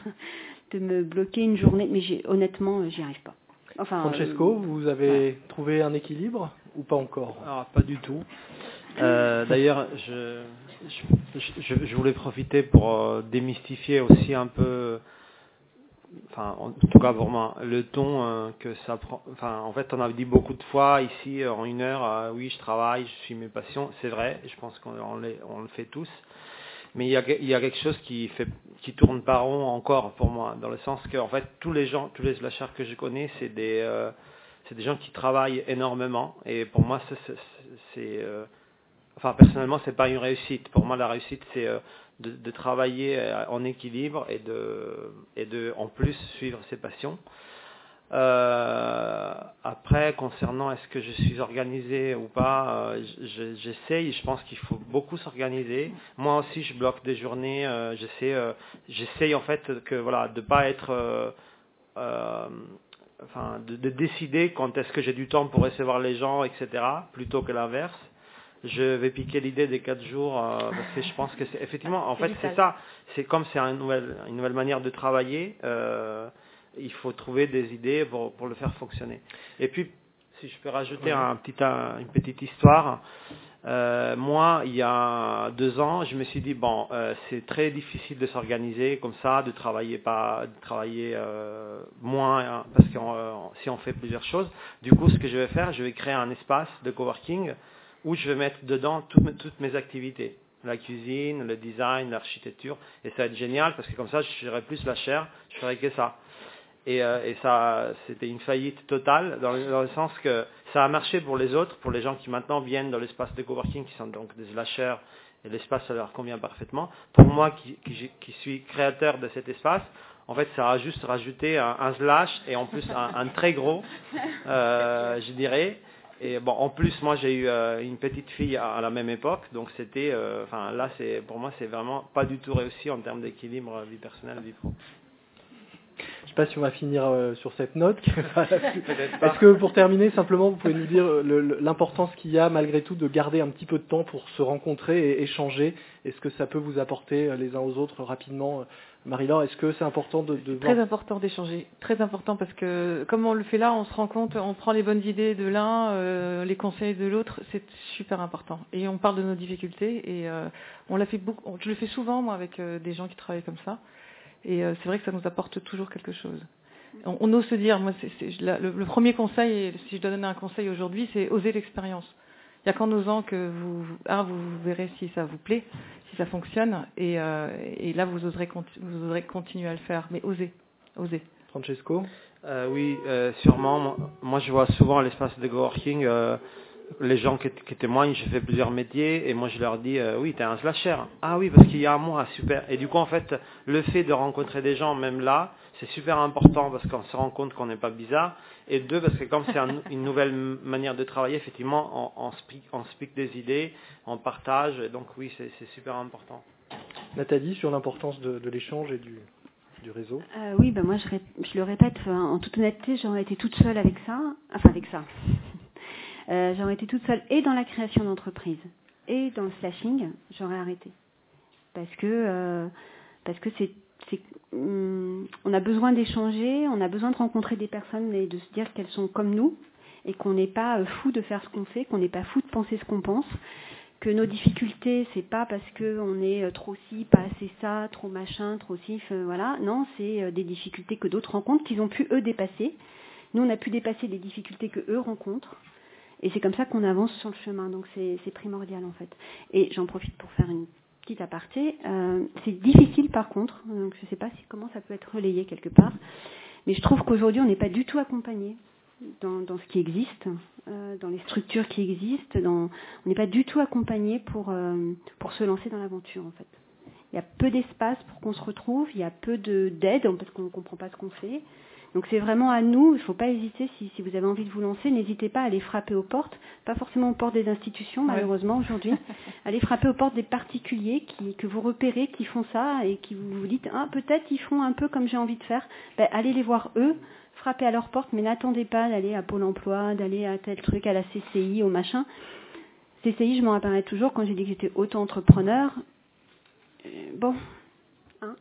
de me bloquer une journée, mais j'ai, honnêtement, j'y arrive pas. Enfin, Francesco, euh, vous avez ouais. trouvé un équilibre ou pas encore? Alors, pas du tout. Euh, d'ailleurs, je, je, je, je voulais profiter pour euh, démystifier aussi un peu, enfin, en tout cas pour moi, le ton euh, que ça prend. Enfin, en fait, on a dit beaucoup de fois ici en une heure, euh, oui, je travaille, je suis mes passions, c'est vrai, je pense qu'on on les, on le fait tous. Mais il y, a, il y a quelque chose qui fait, qui tourne pas rond encore pour moi, dans le sens que, en fait, tous les gens, tous les slashers que je connais, c'est des, euh, c'est des gens qui travaillent énormément, et pour moi, c'est, c'est, c'est euh, enfin, personnellement, c'est pas une réussite. Pour moi, la réussite, c'est euh, de, de travailler en équilibre et de, et de, en plus, suivre ses passions. Euh, après, concernant est-ce que je suis organisé ou pas, euh, je, j'essaye. Je pense qu'il faut beaucoup s'organiser. Moi aussi, je bloque des journées. Euh, j'essaie, euh, j'essaye en fait que voilà, de pas être, euh, euh, enfin, de, de décider quand est-ce que j'ai du temps pour recevoir les gens, et cetera, plutôt que l'inverse. Je vais piquer l'idée des quatre jours euh, parce que je pense que c'est effectivement, en fait, c'est ça. C'est comme c'est une nouvelle, une nouvelle manière de travailler. Euh, il faut trouver des idées pour, pour le faire fonctionner. Et puis, si je peux rajouter un petit, un, une petite histoire, euh, moi, il y a deux ans, je me suis dit, bon, euh, c'est très difficile de s'organiser comme ça, de travailler, pas, de travailler euh, moins, hein, parce que euh, si on fait plusieurs choses. Du coup, ce que je vais faire, je vais créer un espace de coworking où je vais mettre dedans toutes mes, toutes mes activités. La cuisine, le design, l'architecture. Et ça va être génial, parce que comme ça, je ferai plus la chair, je ferai que ça. Et, euh, et ça, c'était une faillite totale, dans le, dans le sens que ça a marché pour les autres, pour les gens qui maintenant viennent dans l'espace de coworking, qui sont donc des slashers, et l'espace, ça leur convient parfaitement. Pour moi, qui, qui, qui suis créateur de cet espace, en fait, ça a juste rajouté un, un slash, et en plus un, un très gros, euh, je dirais. Et bon, en plus, moi, j'ai eu euh, une petite fille à, à la même époque, donc c'était, euh, enfin là, c'est pour moi, c'est vraiment pas du tout réussi en termes d'équilibre vie personnelle, vie pro. Je ne sais pas si on va finir euh, sur cette note. Est-ce que pour terminer, simplement, vous pouvez nous dire le, le, l'importance qu'il y a malgré tout de garder un petit peu de temps pour se rencontrer et échanger? Est-ce que ça peut vous apporter les uns aux autres rapidement? Marie-Laure, est-ce que c'est important de, de Très voir... important d'échanger, très important parce que comme on le fait là, on se rend compte, on prend les bonnes idées de l'un, euh, les conseils de l'autre, c'est super important. Et on parle de nos difficultés et euh, on l'a fait beaucoup, je le fais souvent moi avec euh, des gens qui travaillent comme ça. Et euh, c'est vrai que ça nous apporte toujours quelque chose. On, on ose se dire, moi, c'est, c'est, la, le, le premier conseil, et si je dois donner un conseil aujourd'hui, c'est oser l'expérience. Il n'y a qu'en osant que vous, un, vous verrez si ça vous plaît, si ça fonctionne, et, euh, et là, vous oserez, vous oserez continuer à le faire. Mais osez, osez. Francesco? euh, Oui, euh, sûrement. Moi, je vois souvent à l'espace de coworking... Euh, les gens qui, qui témoignent, je fais plusieurs métiers et moi je leur dis euh, oui, t'es un slasher. Ah oui, parce qu'il y a un mois, super. Et du coup, en fait, le fait de rencontrer des gens, même là, c'est super important parce qu'on se rend compte qu'on n'est pas bizarre. Et deux, parce que comme c'est un, une nouvelle manière de travailler, effectivement, on, on, se pique, on se pique des idées, on partage. Et donc oui, c'est, c'est super important. Nathalie, sur l'importance de, de l'échange et du, du réseau. Euh, oui, ben moi je, ré- je le répète, en toute honnêteté, j'aurais été toute seule avec ça, enfin avec ça. Euh, j'aurais été toute seule et dans la création d'entreprise et dans le slashing, j'aurais arrêté. Parce que, euh, parce que c'est, c'est, hum, on a besoin d'échanger, on a besoin de rencontrer des personnes et de se dire qu'elles sont comme nous et qu'on n'est pas euh, fou de faire ce qu'on fait, qu'on n'est pas fou de penser ce qu'on pense, que nos difficultés, c'est pas parce qu'on est trop ci, pas assez ça, trop machin, trop ci, voilà. Non, c'est euh, des difficultés que d'autres rencontrent, qu'ils ont pu eux dépasser. Nous, on a pu dépasser les difficultés que eux rencontrent. Et c'est comme ça qu'on avance sur le chemin, donc c'est, c'est primordial en fait. Et j'en profite pour faire une petite aparté. Euh, c'est difficile par contre, donc je ne sais pas si, comment ça peut être relayé quelque part, mais je trouve qu'aujourd'hui on n'est pas du tout accompagné dans, dans ce qui existe, euh, dans les structures qui existent, dans, on n'est pas du tout accompagné pour, euh, pour se lancer dans l'aventure en fait. Il y a peu d'espace pour qu'on se retrouve, il y a peu de, d'aide parce qu'on ne comprend pas ce qu'on fait. Donc c'est vraiment à nous, il ne faut pas hésiter, si, si vous avez envie de vous lancer, n'hésitez pas à aller frapper aux portes, pas forcément aux portes des institutions malheureusement ouais. aujourd'hui, allez frapper aux portes des particuliers qui, que vous repérez, qui font ça et qui vous, vous dites ah, peut-être ils font un peu comme j'ai envie de faire, ben, allez les voir eux, frappez à leur porte, mais n'attendez pas d'aller à Pôle emploi, d'aller à tel truc, à la C C I, au machin. C C I, je m'en rappellerai toujours quand j'ai dit que j'étais auto-entrepreneur, euh, bon, hein,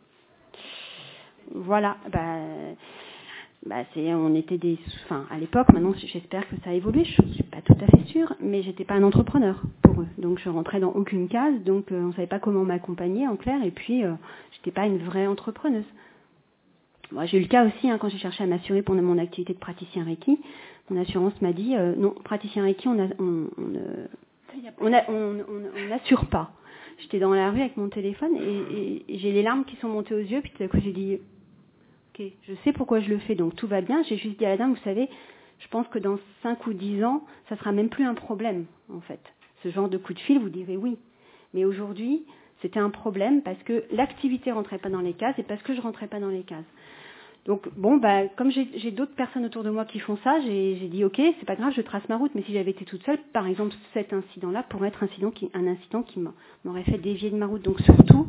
voilà, ben... Bah c'est, on était des, enfin à l'époque, maintenant j'espère que ça a évolué, je ne suis pas tout à fait sûre, mais j'étais pas un entrepreneur pour eux, donc je rentrais dans aucune case, donc euh, on savait pas comment m'accompagner en clair, et puis euh, j'étais pas une vraie entrepreneuse. Moi j'ai eu le cas aussi hein, quand j'ai cherché à m'assurer pour mon activité de praticien Reiki, mon assurance m'a dit euh, non praticien Reiki on a, on, on, euh, on, a, on, on, on n'assure pas. J'étais dans la rue avec mon téléphone et, et, et j'ai les larmes qui sont montées aux yeux, puis tout à coup j'ai dit ok, je sais pourquoi je le fais, donc tout va bien. J'ai juste dit à la dame, vous savez, je pense que dans cinq ou dix ans, ça sera même plus un problème, en fait. Ce genre de coup de fil, vous direz oui. Mais aujourd'hui, c'était un problème parce que l'activité rentrait pas dans les cases et parce que je rentrais pas dans les cases. Donc bon, bah, comme j'ai, j'ai d'autres personnes autour de moi qui font ça, j'ai, j'ai dit ok, c'est pas grave, je trace ma route. Mais si j'avais été toute seule, par exemple, cet incident-là pourrait être un incident qui, un incident qui m'aurait fait dévier de ma route. Donc surtout,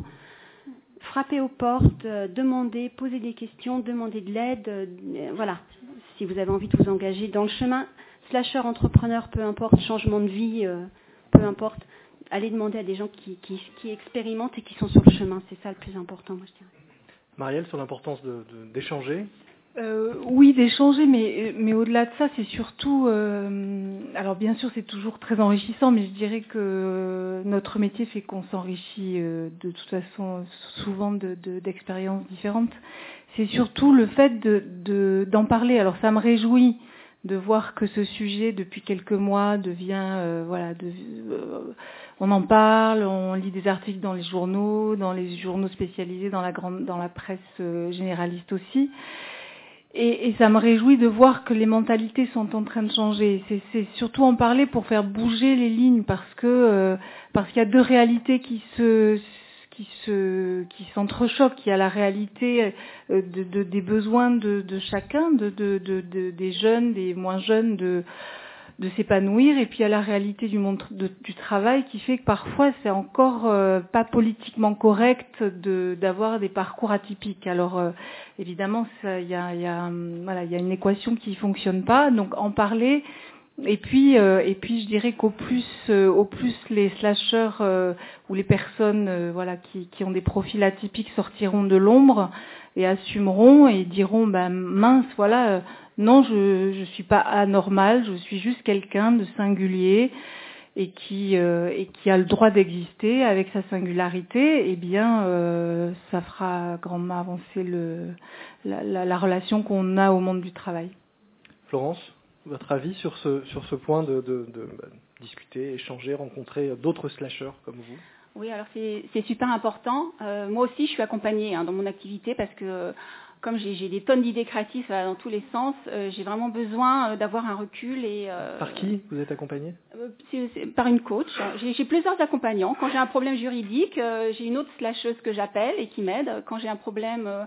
frapper aux portes, euh, demander, poser des questions, demander de l'aide. Euh, voilà, si vous avez envie de vous engager dans le chemin, slasher, entrepreneur, peu importe, changement de vie, euh, peu importe, allez demander à des gens qui, qui, qui expérimentent et qui sont sur le chemin. C'est ça le plus important, moi je dirais. Marielle, sur l'importance de, de, d'échanger. Euh, oui, d'échanger, mais, mais au-delà de ça, c'est surtout... Euh, alors bien sûr, c'est toujours très enrichissant, mais je dirais que notre métier fait qu'on s'enrichit euh, de toute façon souvent de, de, d'expériences différentes. C'est surtout le fait de, de, d'en parler. Alors ça me réjouit de voir que ce sujet, depuis quelques mois, devient... Euh, voilà, de, euh, on en parle, on lit des articles dans les journaux, dans les journaux spécialisés, dans la, grande, dans la presse euh, généraliste aussi. Et, et ça me réjouit de voir que les mentalités sont en train de changer. C'est, c'est surtout en parler pour faire bouger les lignes, parce que euh, parce qu'il y a deux réalités qui se qui se qui s'entrechoquent. Il y a la réalité de, de, des besoins de, de chacun, de, de, de, de des jeunes, des moins jeunes, de de s'épanouir, et puis il y a la réalité du monde de, du travail qui fait que parfois c'est encore euh, pas politiquement correct de d'avoir des parcours atypiques. Alors euh, évidemment il y a il y a voilà il y a une équation qui fonctionne pas, donc en parler. Et puis euh, et puis je dirais qu'au plus euh, au plus les slasheurs euh, ou les personnes euh, voilà qui qui ont des profils atypiques sortiront de l'ombre et assumeront et diront bah mince voilà euh, non, je je suis pas anormal, je suis juste quelqu'un de singulier et qui euh, et qui a le droit d'exister avec sa singularité. Eh bien, euh, ça fera grandement avancer le la, la, la relation qu'on a au monde du travail. Florence, votre avis sur ce sur ce point de, de, de bah, discuter, échanger, rencontrer d'autres slasheurs comme vous? Oui, alors c'est, c'est super important. Euh, moi aussi, je suis accompagnée hein, dans mon activité parce que comme j'ai, j'ai des tonnes d'idées créatives euh, dans tous les sens, euh, j'ai vraiment besoin euh, d'avoir un recul. Et, euh, par qui vous êtes accompagnée? euh, c'est, c'est par une coach. J'ai, j'ai plusieurs accompagnants. Quand j'ai un problème juridique, euh, j'ai une autre slasheuse que j'appelle et qui m'aide. Quand j'ai un problème... Euh,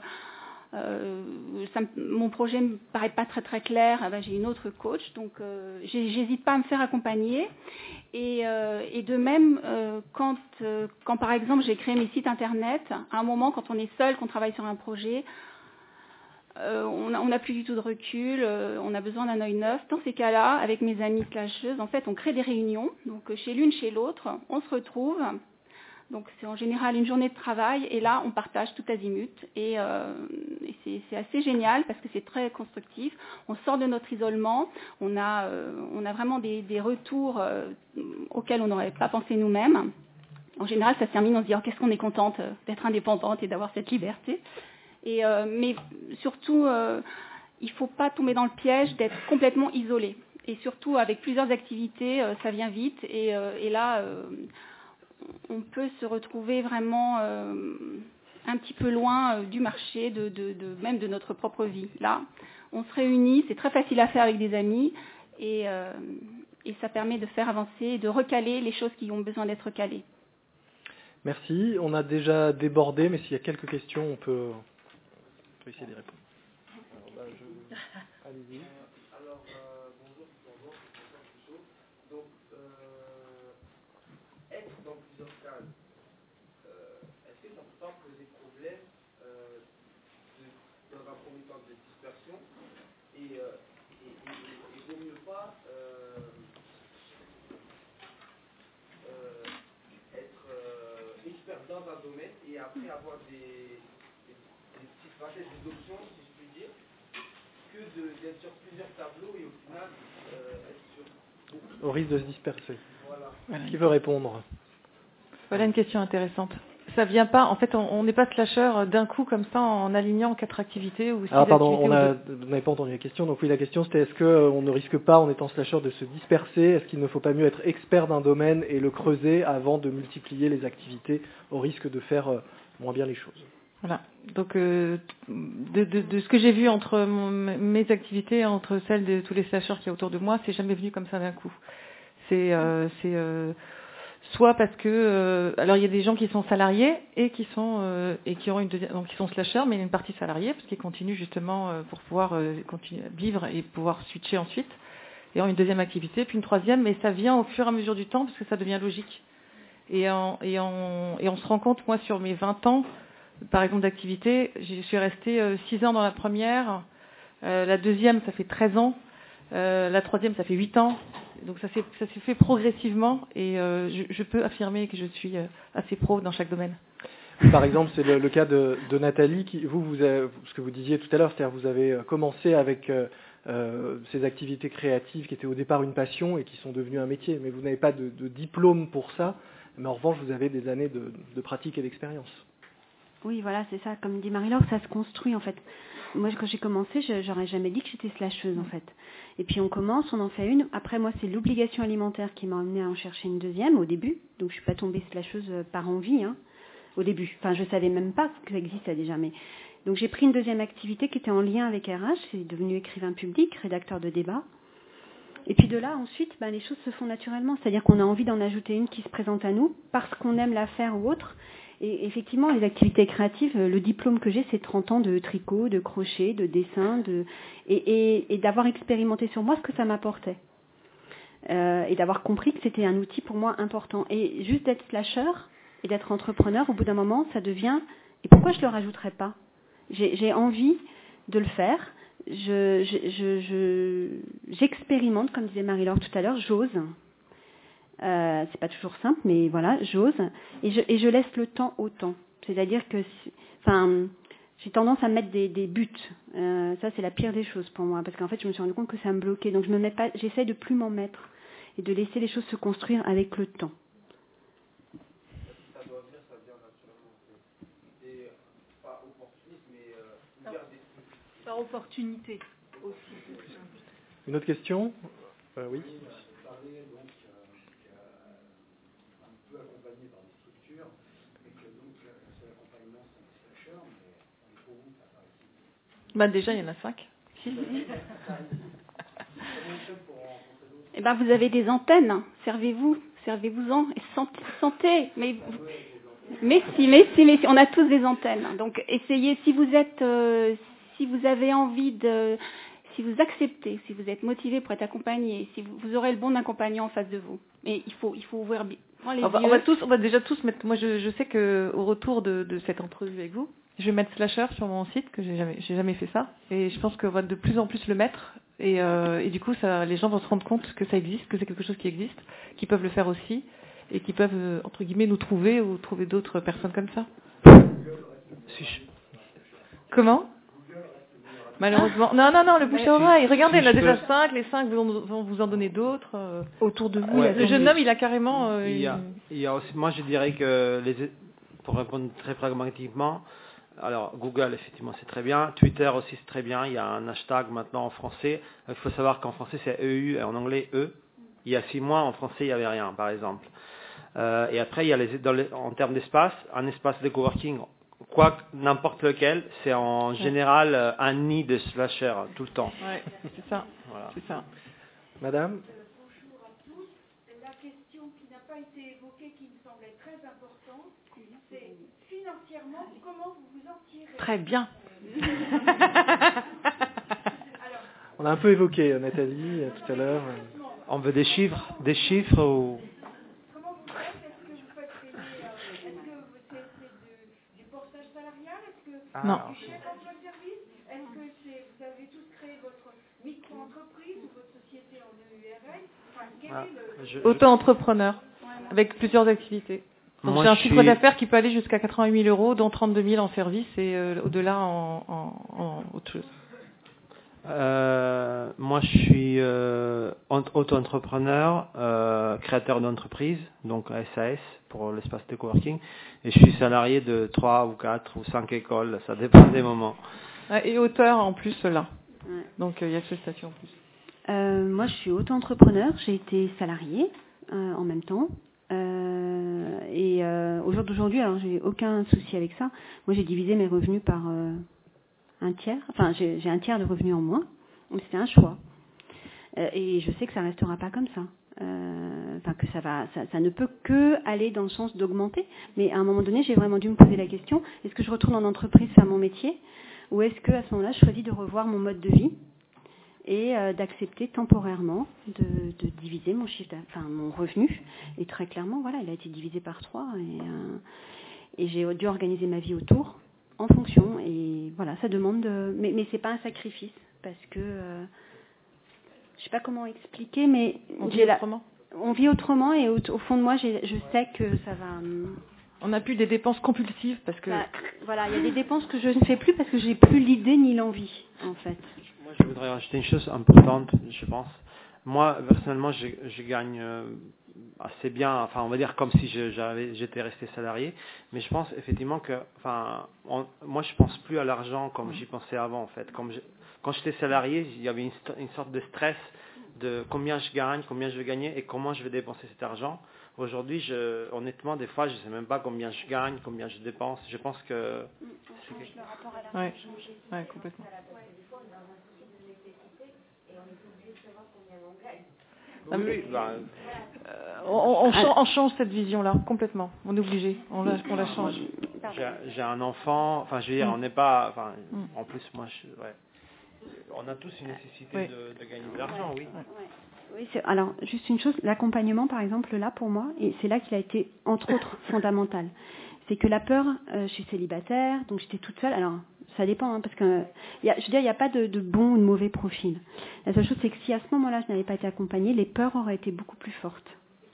Euh, ça me, mon projet me paraît pas très très clair, eh ben, j'ai une autre coach, donc euh, j'hésite pas à me faire accompagner. Et, euh, et de même, euh, quand, euh, quand par exemple j'ai créé mes sites internet, à un moment quand on est seul, qu'on travaille sur un projet, euh, on n'a plus du tout de recul, euh, on a besoin d'un œil neuf. Dans ces cas-là, avec mes amis slasheuses, en fait, on crée des réunions, donc chez l'une, chez l'autre, on se retrouve. Donc c'est en général une journée de travail et là on partage tout azimut et, euh, et c'est, c'est assez génial parce que c'est très constructif. On sort de notre isolement, on a, euh, on a vraiment des, des retours euh, auxquels on n'aurait pas pensé nous-mêmes. En général ça se termine, on se dit oh, qu'est-ce qu'on est contente d'être indépendante et d'avoir cette liberté. Et, euh, mais surtout euh, il ne faut pas tomber dans le piège d'être complètement isolé. Et surtout avec plusieurs activités euh, ça vient vite et, euh, et là euh, on peut se retrouver vraiment euh, un petit peu loin euh, du marché, de, de, de, même de notre propre vie. Là, on se réunit, c'est très facile à faire avec des amis et, euh, et ça permet de faire avancer et de recaler les choses qui ont besoin d'être recalées. Merci. On a déjà débordé, mais s'il y a quelques questions, on peut, on peut essayer d'y répondre. Alors, bah, je... Allez-y. Alors, euh, bonjour, bonjour, bonjour, donc, euh, être dans plusieurs cases, euh, est-ce que ça ne peut pas poser problème euh, de, dans un premier temps de dispersion et, euh, et, et, et, et vaut mieux pas euh, euh, être euh, expert dans un domaine et après avoir des, des, des petites facettes, des options, si je puis dire, que de, d'être sur plusieurs tableaux et au final euh, être sur beaucoup. Au risque de se disperser. Voilà. Voilà. Qui veut répondre? Voilà une question intéressante. Ça vient pas, en fait, on n'est pas slasher d'un coup comme ça en alignant quatre activités ou six Alors pardon, activités. on a, vous n'avez pas entendu la question. Donc oui, la question c'était est-ce qu'on ne risque pas, en étant slasher, de se disperser? Est-ce qu'il ne faut pas mieux être expert d'un domaine et le creuser avant de multiplier les activités au risque de faire euh, moins bien les choses? Voilà. Donc, euh, de, de, de ce que j'ai vu entre mon, mes activités, entre celles de tous les slashers qu'il y a autour de moi, c'est jamais venu comme ça d'un coup. C'est, euh, c'est, euh, soit parce que euh, alors il y a des gens qui sont salariés et qui sont euh, et qui ont une deuxième, donc qui sont slasheurs, mais il y a une partie salariée parce qu'ils continuent justement euh, pour pouvoir euh, continuer à vivre et pouvoir switcher ensuite et ont une deuxième activité, puis une troisième, mais ça vient au fur et à mesure du temps parce que ça devient logique. Et, en, et, en, et on se rend compte, moi, sur mes vingt ans, par exemple, d'activité, je suis restée euh, six ans dans la première, euh, la deuxième, ça fait treize ans, euh, la troisième, ça fait huit ans. Donc ça s'est, ça s'est fait progressivement et euh, je, je peux affirmer que je suis euh, assez pro dans chaque domaine. Par exemple, c'est le, le cas de, de Nathalie, qui, vous, vous avez, ce que vous disiez tout à l'heure, c'est-à-dire vous avez commencé avec euh, euh, ces activités créatives qui étaient au départ une passion et qui sont devenues un métier, mais vous n'avez pas de, de diplôme pour ça, mais en revanche, vous avez des années de, de pratique et d'expérience. Oui, voilà, c'est ça. Comme dit Marie-Laure, ça se construit en fait. Moi, quand j'ai commencé, je, j'aurais jamais dit que j'étais slasheuse en fait. Et puis on commence, on en fait une. Après, moi, c'est l'obligation alimentaire qui m'a amenée à en chercher une deuxième au début. Donc, je suis pas tombée slasheuse par envie, hein, au début. Enfin, je savais même pas que ça existait déjà. Mais donc, j'ai pris une deuxième activité qui était en lien avec R H. C'est devenu écrivain public, rédacteur de débat. Et puis de là, ensuite, ben, les choses se font naturellement. C'est-à-dire qu'on a envie d'en ajouter une qui se présente à nous parce qu'on aime la faire ou autre. Et effectivement, les activités créatives, le diplôme que j'ai, c'est trente ans de tricot, de crochet, de dessin, de... Et, et, et d'avoir expérimenté sur moi ce que ça m'apportait. Euh, et d'avoir compris que c'était un outil pour moi important. Et juste d'être slasher et d'être entrepreneur, au bout d'un moment, ça devient... Et pourquoi je ne le rajouterais pas ? j'ai, j'ai envie de le faire. Je, je, je, je, j'expérimente, comme disait Marie-Laure tout à l'heure, j'ose. Euh, c'est pas toujours simple, mais voilà, j'ose et je, et je laisse le temps au temps. C'est-à-dire que, enfin, j'ai tendance à mettre des, des buts. Euh, ça, c'est la pire des choses pour moi, parce qu'en fait, je me suis rendu compte que ça me bloquait. Donc, je me mets pas, j'essaie de plus m'en mettre et de laisser les choses se construire avec le temps. Ça doit venir, ça vient naturellement. Et pas opportuniste, mais euh, ouvert d'esprit. Par opportunité aussi. Une autre question ? euh, Oui. Bah déjà, il y en a cinq. Eh ben, vous avez des antennes. Servez-vous, servez-vous-en et sentez. sentez. Mais, mais si, mais si, mais si. On a tous des antennes. Donc, essayez. Si vous êtes, euh, si vous avez envie de, si vous acceptez, si vous êtes motivé pour être accompagné, si vous, vous aurez le bon accompagnant en face de vous. Mais il faut, il faut ouvrir les on va, yeux. On va tous, on va déjà tous mettre. Moi, je, je sais que au retour de, de cette entrevue avec vous, je vais mettre slasher sur mon site, que j'ai jamais, j'ai jamais fait ça, et je pense qu'on va de plus en plus le mettre, et, euh, et du coup, ça, les gens vont se rendre compte que ça existe, que c'est quelque chose qui existe, qu'ils peuvent le faire aussi, et qu'ils peuvent, euh, entre guillemets, nous trouver ou trouver d'autres personnes comme ça. Si je... Comment ? Malheureusement. Non, non, non, le bouche à oreille. Regardez, si il y en a je déjà peux... cinq, les cinq vont, vont vous en donner d'autres. Euh, autour de vous. Ouais. Le jeune homme, il a carrément... Euh, il, y a, il y a aussi, moi, je dirais que, les, pour répondre très pragmatiquement, alors Google, effectivement, c'est très bien. Twitter aussi, c'est très bien. Il y a un hashtag maintenant en français. Il faut savoir qu'en français, c'est E U et en anglais E. Il y a six mois, en français, il n'y avait rien, par exemple. Euh, et après, il y a les, dans les, en termes d'espace, un espace de coworking, quoi, n'importe lequel, c'est en général euh, un nid de slasher tout le temps. Ouais, c'est ça. Voilà. C'est ça. Madame ? Bonjour à tous. La question qui n'a pas été évoquée, qui me semblait très importante, c'est financièrement, comment vous vous en tirez ? Très bien. Alors, on a un peu évoqué, Nathalie, tout à l'heure. On veut des chiffres, des chiffres ou... Comment vous faites ? Est-ce que vous faites payer, euh, est-ce que c'est, c'est de, du portage salarial ? Est-ce que Ah, non. du chèque emploi service ? Est-ce que c'est, vous avez tous créé votre micro-entreprise ou votre société en E U R L ? Enfin, quel Ah, est le... je, Auto-entrepreneur, avec plusieurs activités. Donc Moi, j'ai un je chiffre suis- d'affaires qui peut aller jusqu'à quatre-vingt-huit mille euros, dont trente-deux mille en service et euh, au-delà en, en, en autre chose. Euh, moi, je suis euh, ent- auto-entrepreneur, euh, créateur d'entreprise, donc S A S pour l'espace de coworking, et je suis salarié de trois ou quatre ou cinq écoles, ça dépend des moments. Ouais, et auteur en plus là. Ouais. Donc euh, il y a ce statut en plus. Euh, moi, je suis auto-entrepreneur. J'ai été salariée euh, en même temps. Euh, et euh, au jour d'aujourd'hui, alors j'ai aucun souci avec ça. Moi, j'ai divisé mes revenus par euh, un tiers. Enfin, j'ai, j'ai un tiers de revenus en moins. Donc, c'était un choix. Euh, et je sais que ça restera pas comme ça. euh, enfin que ça va, ça, ça ne peut que aller dans le sens d'augmenter. Mais à un moment donné, j'ai vraiment dû me poser la question, est-ce que je retourne en entreprise faire mon métier, ou est-ce que à ce moment-là, je choisis de revoir mon mode de vie et euh, d'accepter temporairement de, de diviser mon chiffre, enfin mon revenu. Et très clairement, voilà, il a été divisé par trois et, euh, et j'ai dû organiser ma vie autour en fonction. Et voilà, ça demande, de, mais mais c'est pas un sacrifice parce que euh, je sais pas comment expliquer, mais On vit j'ai la, autrement. on vit autrement et au, au fond de moi, j'ai, je sais que ça va. Hum, On n'a plus des dépenses compulsives parce que. ça- voilà, il y a des dépenses que je ne fais plus parce que j'ai plus l'idée ni l'envie, en fait. Moi, je voudrais rajouter une chose importante, je pense. Moi, personnellement, je, je gagne euh, assez bien, enfin, on va dire comme si je, j'avais, j'étais resté salarié, mais je pense effectivement que, enfin, on- moi, je pense plus à l'argent comme j'y pensais avant, en fait. Comme je- quand j'étais salarié, il y avait une, st- une sorte de stress de combien je gagne, combien je vais gagner et comment je vais dépenser cet argent. Aujourd'hui, je, honnêtement, des fois, je ne sais même pas combien je gagne, combien je dépense. Je pense que... Ouais, ouais, complètement. Ah, mais, Oui, bah, euh, on, on, change, on change cette vision-là complètement. On est obligé. On la, on la change. j'ai, j'ai un enfant, enfin, je veux dire, Mm. on n'est pas... Enfin, Mm. en plus, moi, je, ouais. On a tous une nécessité Oui. de, de gagner de l'argent, oui. Oui, c'est, alors, juste une chose, l'accompagnement, par exemple, là, pour moi, et c'est là qu'il a été, entre autres, fondamental. C'est que la peur, euh, je suis célibataire, donc j'étais toute seule. Alors, ça dépend, hein, parce que, il y a, je veux dire, il n'y a pas de, de bon ou de mauvais profil. La seule chose, c'est que si à ce moment-là, je n'avais pas été accompagnée, les peurs auraient été beaucoup plus fortes.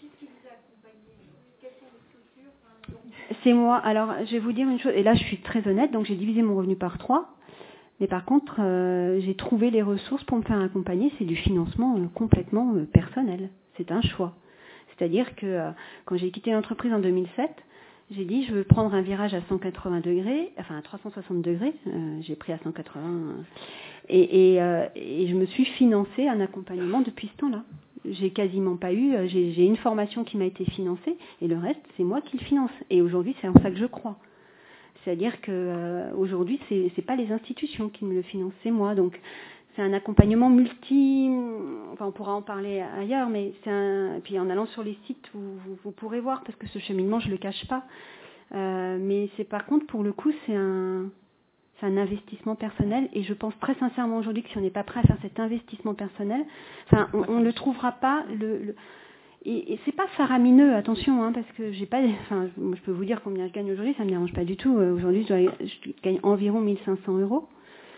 C'est moi. Alors, je vais vous dire une chose, et là, je suis très honnête, donc j'ai divisé mon revenu par trois. Mais par contre, euh, j'ai trouvé les ressources pour me faire accompagner. C'est du financement euh, complètement euh, personnel. C'est un choix. C'est-à-dire que euh, quand j'ai quitté l'entreprise en deux mille sept, j'ai dit je veux prendre un virage à cent quatre-vingts degrés, enfin à trois cent soixante degrés. Euh, j'ai pris à cent quatre-vingts. Euh, et, et, euh, et je me suis financé un accompagnement depuis ce temps-là. J'ai quasiment pas eu. euh, J'ai, j'ai une formation qui m'a été financée et le reste, c'est moi qui le finance. Et aujourd'hui, c'est en ça que je crois. C'est-à-dire que euh, aujourd'hui, c'est c'est pas les institutions qui me le financent, c'est moi. Donc, c'est un accompagnement multi. Enfin, on pourra en parler ailleurs, mais c'est un. Et puis, en allant sur les sites, vous, vous, vous pourrez voir parce que ce cheminement, je le cache pas. Euh, mais c'est par contre, pour le coup, c'est un. C'est un investissement personnel et je pense très sincèrement aujourd'hui que si on n'est pas prêt à faire cet investissement personnel, enfin, on ne le trouvera pas. Le, le, Et, et c'est pas faramineux, attention, hein, parce que j'ai pas, enfin, je peux vous dire combien je gagne aujourd'hui, ça me dérange pas du tout. Euh, Aujourd'hui, je, dois- je gagne environ mille cinq cents euros.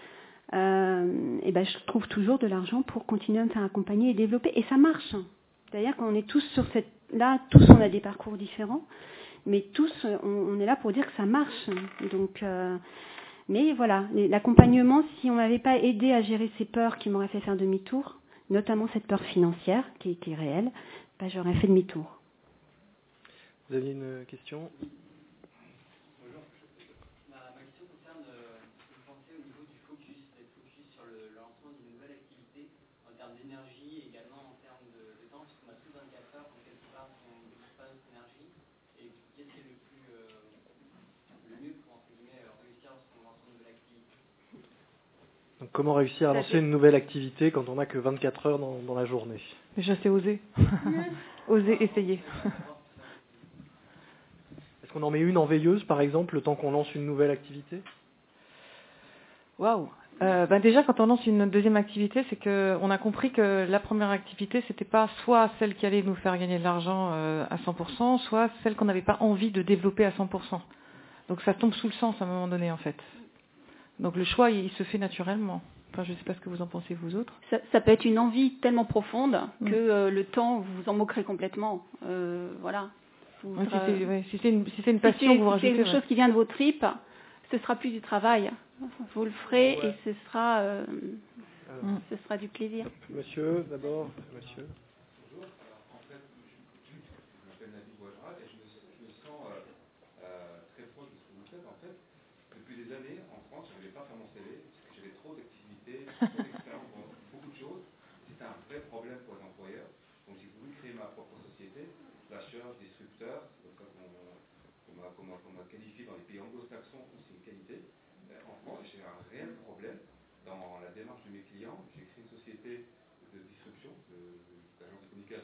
Euh, et ben, je trouve toujours de l'argent pour continuer à me faire accompagner et développer, et ça marche. C'est-à-dire qu'on est tous sur cette, là, tous on a des parcours différents, mais tous, on, on est là pour dire que ça marche. Donc, euh, mais voilà, l'accompagnement, si on m'avait pas aidé à gérer ces peurs qui m'auraient fait faire demi-tour, notamment cette peur financière qui, qui est réelle, ben, j'aurais fait demi-tour. Vous aviez une question ? Bonjour. Ma, ma question concerne euh, ce que vous pensez au niveau du focus, d'être focus sur le, le lancement d'une nouvelle activité en termes d'énergie et également en termes de, de temps, parce qu'on a tous vingt-quatre heures, donc quelque part on ne dépense pas notre énergie. Et qu'est-ce qui est le plus euh, le mieux pour entre guillemets réussir lorsqu'on lance une nouvelle activité? Donc, comment réussir à lancer une nouvelle activité quand on n'a que vingt-quatre heures dans, dans la journée ? Déjà, c'est oser. Oser, essayer. Est-ce qu'on en met une en veilleuse, par exemple, le temps qu'on lance une nouvelle activité ? Waouh. Euh, ben déjà, quand on lance une deuxième activité, c'est que on a compris que la première activité, c'était pas soit celle qui allait nous faire gagner de l'argent euh, à cent pour cent, soit celle qu'on n'avait pas envie de développer à cent pour cent. Donc ça tombe sous le sens à un moment donné, en fait. Donc le choix, il se fait naturellement. Enfin, je ne sais pas ce que vous en pensez, vous autres. Ça, ça peut être une envie tellement profonde Mm. que euh, le temps, vous vous en moquerez complètement. Euh, voilà. Vous Ouais, si sera- c'est ouais, si c'est une, si c'est une si passion c'est- que vous si rajoutez. c'est quelque ouais. chose qui vient de vos tripes, ce sera plus du travail. Vous le ferez Ouais. et ce sera, euh, Alors, Mm. ce sera du plaisir. Monsieur, d'abord, monsieur. Bonjour. Alors, en fait, je, je m'appelle Nabil Bouadra et je me, je me sens euh, euh, très proche de ce que vous faites. En fait, depuis des années, en France, je n'arrivais pas à faire mon C V parce que j'avais trop d'activités, trop d'expérience dans beaucoup de choses. C'était un vrai problème pour les employeurs. Donc, j'ai voulu créer ma propre société, slasher, disrupteur, c'est comme ça qu'on qu'on m'a, qu'on m'a- qu'on m'a qualifié dans les pays anglo-saxons où c'est une qualité. Euh, en France, j'ai un réel problème dans la démarche de mes clients. J'ai créé une société de distribution, de, d'agence de communication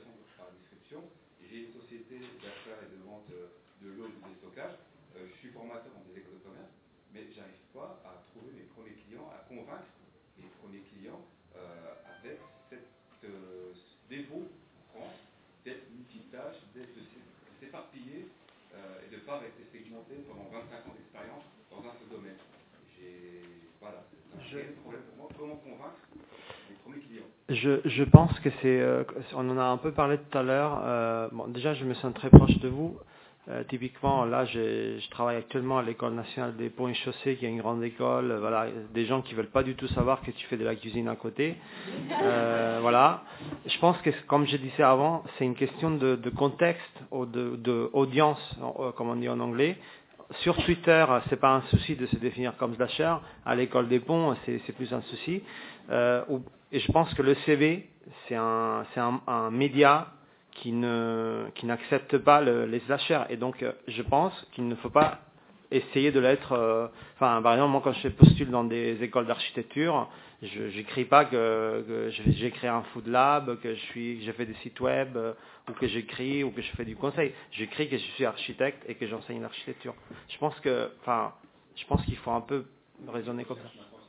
par la description. J'ai une société d'achat et de vente de l'eau et de stockage. Euh, je suis formateur dans des écoles de commerce, mais j'arrive pas à trouver mes premiers clients, à convaincre mes premiers clients euh, avec cette euh, défaut en France d'être multitâche, d'être s'éparpiller euh, et de ne pas rester segmenté pendant vingt-cinq ans d'expérience dans un seul domaine. J'ai, voilà, c'est un Je... problème pour moi. Comment convaincre les premiers clients? Je, je pense que c'est, euh, on en a un peu parlé tout à l'heure. Euh, bon, déjà, je me sens très proche de vous. Euh, typiquement, là, j'ai, je travaille actuellement à l'École nationale des ponts et chaussées, qui est une grande école. Euh, voilà, des gens qui veulent pas du tout savoir que tu fais de la cuisine à côté. Euh, voilà. Je pense que, comme je disais avant, c'est une question de, de contexte ou de, de audience, comme on dit en anglais. Sur Twitter, c'est pas un souci de se définir comme slasher. À l'école des ponts, c'est, c'est plus un souci. Euh, et je pense que le C V, c'est un, c'est un, un média qui ne, qui n'accepte pas le, les slashers. Et donc, je pense qu'il ne faut pas essayer de l'être. Euh, enfin, par exemple, moi, quand je postule dans des écoles d'architecture, je j'écris pas que, que j'ai créé un food lab, que je suis, que j'ai fait des sites web, euh, ou que j'écris, ou que je fais du conseil. J'écris que je suis architecte et que j'enseigne l'architecture. Je pense que, enfin, je pense qu'il faut un peu raisonner comme ça.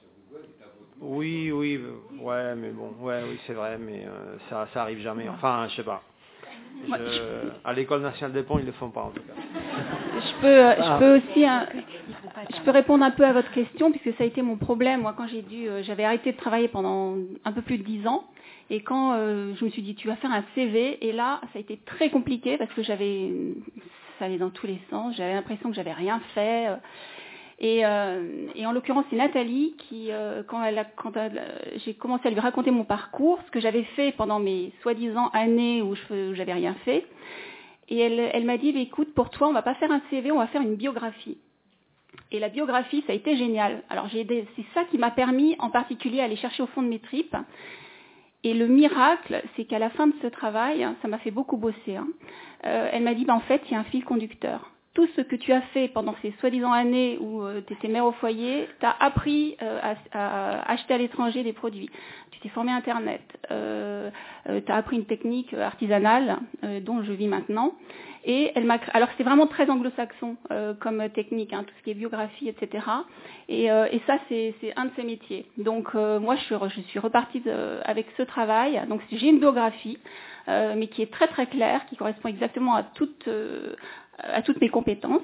Oui, oui, ouais, mais bon, ouais, oui, c'est vrai, mais euh, ça, ça arrive jamais. Enfin, je sais pas. Je, à l'École nationale des ponts, ils le font pas en tout cas. Je peux, je peux aussi, un, je peux répondre un peu à votre question puisque ça a été mon problème. Moi, quand j'ai dû, j'avais arrêté de travailler pendant un peu plus de dix ans, et quand euh, je me suis dit, tu vas faire un C V, et là, ça a été très compliqué parce que j'avais, ça allait dans tous les sens. J'avais l'impression que j'avais rien fait. Et, euh, et en l'occurrence, c'est Nathalie qui, euh, quand, elle a, quand elle, j'ai commencé à lui raconter mon parcours, ce que j'avais fait pendant mes soi-disant années où je n'avais rien fait, et elle, elle m'a dit, bah, écoute, pour toi, on va pas faire un C V, on va faire une biographie. Et la biographie, ça a été génial. Alors, j'ai des, c'est ça qui m'a permis, en particulier, à aller chercher au fond de mes tripes. Et le miracle, c'est qu'à la fin de ce travail, ça m'a fait beaucoup bosser, hein, euh, elle m'a dit, bah, en fait, il y a un fil conducteur. Tout ce que tu as fait pendant ces soi-disant années où euh, tu étais mère au foyer, tu as appris euh, à, à acheter à l'étranger des produits. Tu t'es formé à Internet. Euh, euh, tu as appris une technique artisanale euh, dont je vis maintenant. Et elle m'a, alors c'est vraiment très anglo-saxon euh, comme technique, hein, tout ce qui est biographie, et cetera. Et, euh, et ça, c'est, c'est un de ses métiers. Donc euh, moi, je suis, je suis repartie de, avec ce travail. Donc j'ai une biographie, euh, mais qui est très très claire, qui correspond exactement à toute... Euh, à toutes mes compétences,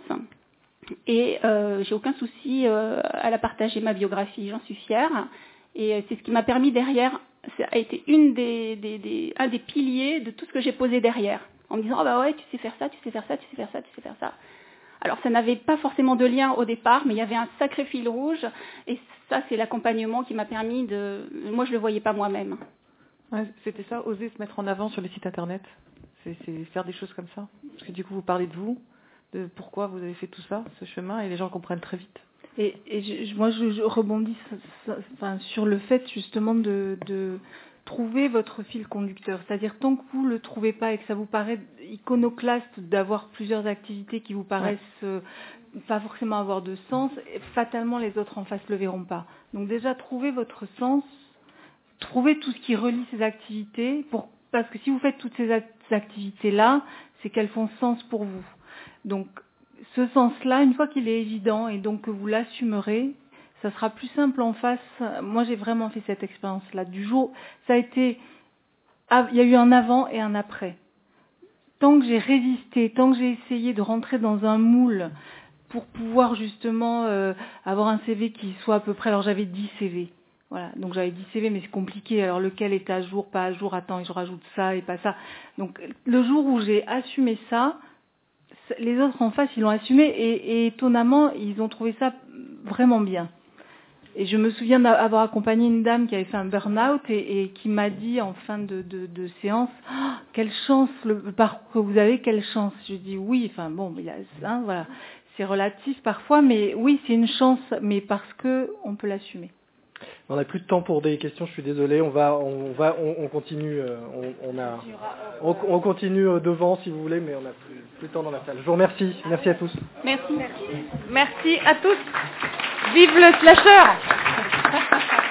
et euh, j'ai aucun souci euh, à la partager, ma biographie, j'en suis fière, et euh, c'est ce qui m'a permis derrière, ça a été une des, des, des, un des piliers de tout ce que j'ai posé derrière, en me disant, ah oh bah ouais, tu sais faire ça, tu sais faire ça, tu sais faire ça, tu sais faire ça. Alors ça n'avait pas forcément de lien au départ, mais il y avait un sacré fil rouge, et ça c'est l'accompagnement qui m'a permis de, moi je le voyais pas moi-même. Ouais, c'était ça, oser se mettre en avant sur les sites internet. C'est, c'est faire des choses comme ça. Parce que du coup, vous parlez de vous, de pourquoi vous avez fait tout ça, ce chemin, et les gens comprennent très vite. Et, et je, moi, je, je rebondis enfin, sur le fait justement de, de trouver votre fil conducteur. C'est-à-dire, tant que vous ne le trouvez pas et que ça vous paraît iconoclaste d'avoir plusieurs activités qui vous paraissent ouais. euh, pas forcément avoir de sens, fatalement, les autres en face ne le verront pas. Donc déjà, trouvez votre sens, trouvez tout ce qui relie ces activités pour parce que si vous faites toutes ces activités-là, c'est qu'elles font sens pour vous. Donc, ce sens-là, une fois qu'il est évident et donc que vous l'assumerez, ça sera plus simple en face. Moi, j'ai vraiment fait cette expérience-là. Du jour, ça a été, il y a eu un avant et un après. Tant que j'ai résisté, tant que j'ai essayé de rentrer dans un moule pour pouvoir justement euh, avoir un C V qui soit à peu près, alors j'avais dix C V. Voilà, donc j'avais dit C V, mais c'est compliqué. Alors lequel est à jour, pas à jour, attends, et je rajoute ça et pas ça. Donc le jour où j'ai assumé ça, les autres en face, ils l'ont assumé et, et étonnamment, ils ont trouvé ça vraiment bien. Et je me souviens d'avoir accompagné une dame qui avait fait un burn-out et, et qui m'a dit en fin de, de, de séance, oh, quelle chance le parcours que vous avez, quelle chance. Je dis oui, enfin bon, il y a, hein, voilà, c'est relatif parfois, mais oui, c'est une chance, mais parce que on peut l'assumer. On n'a plus de temps pour des questions, je suis désolé. On va, on va, on, on continue. On, on a, on, on continue devant si vous voulez, mais on n'a plus, plus de temps dans la salle. Je vous remercie. Merci à tous. Merci. Merci à tous. Vive le slasher.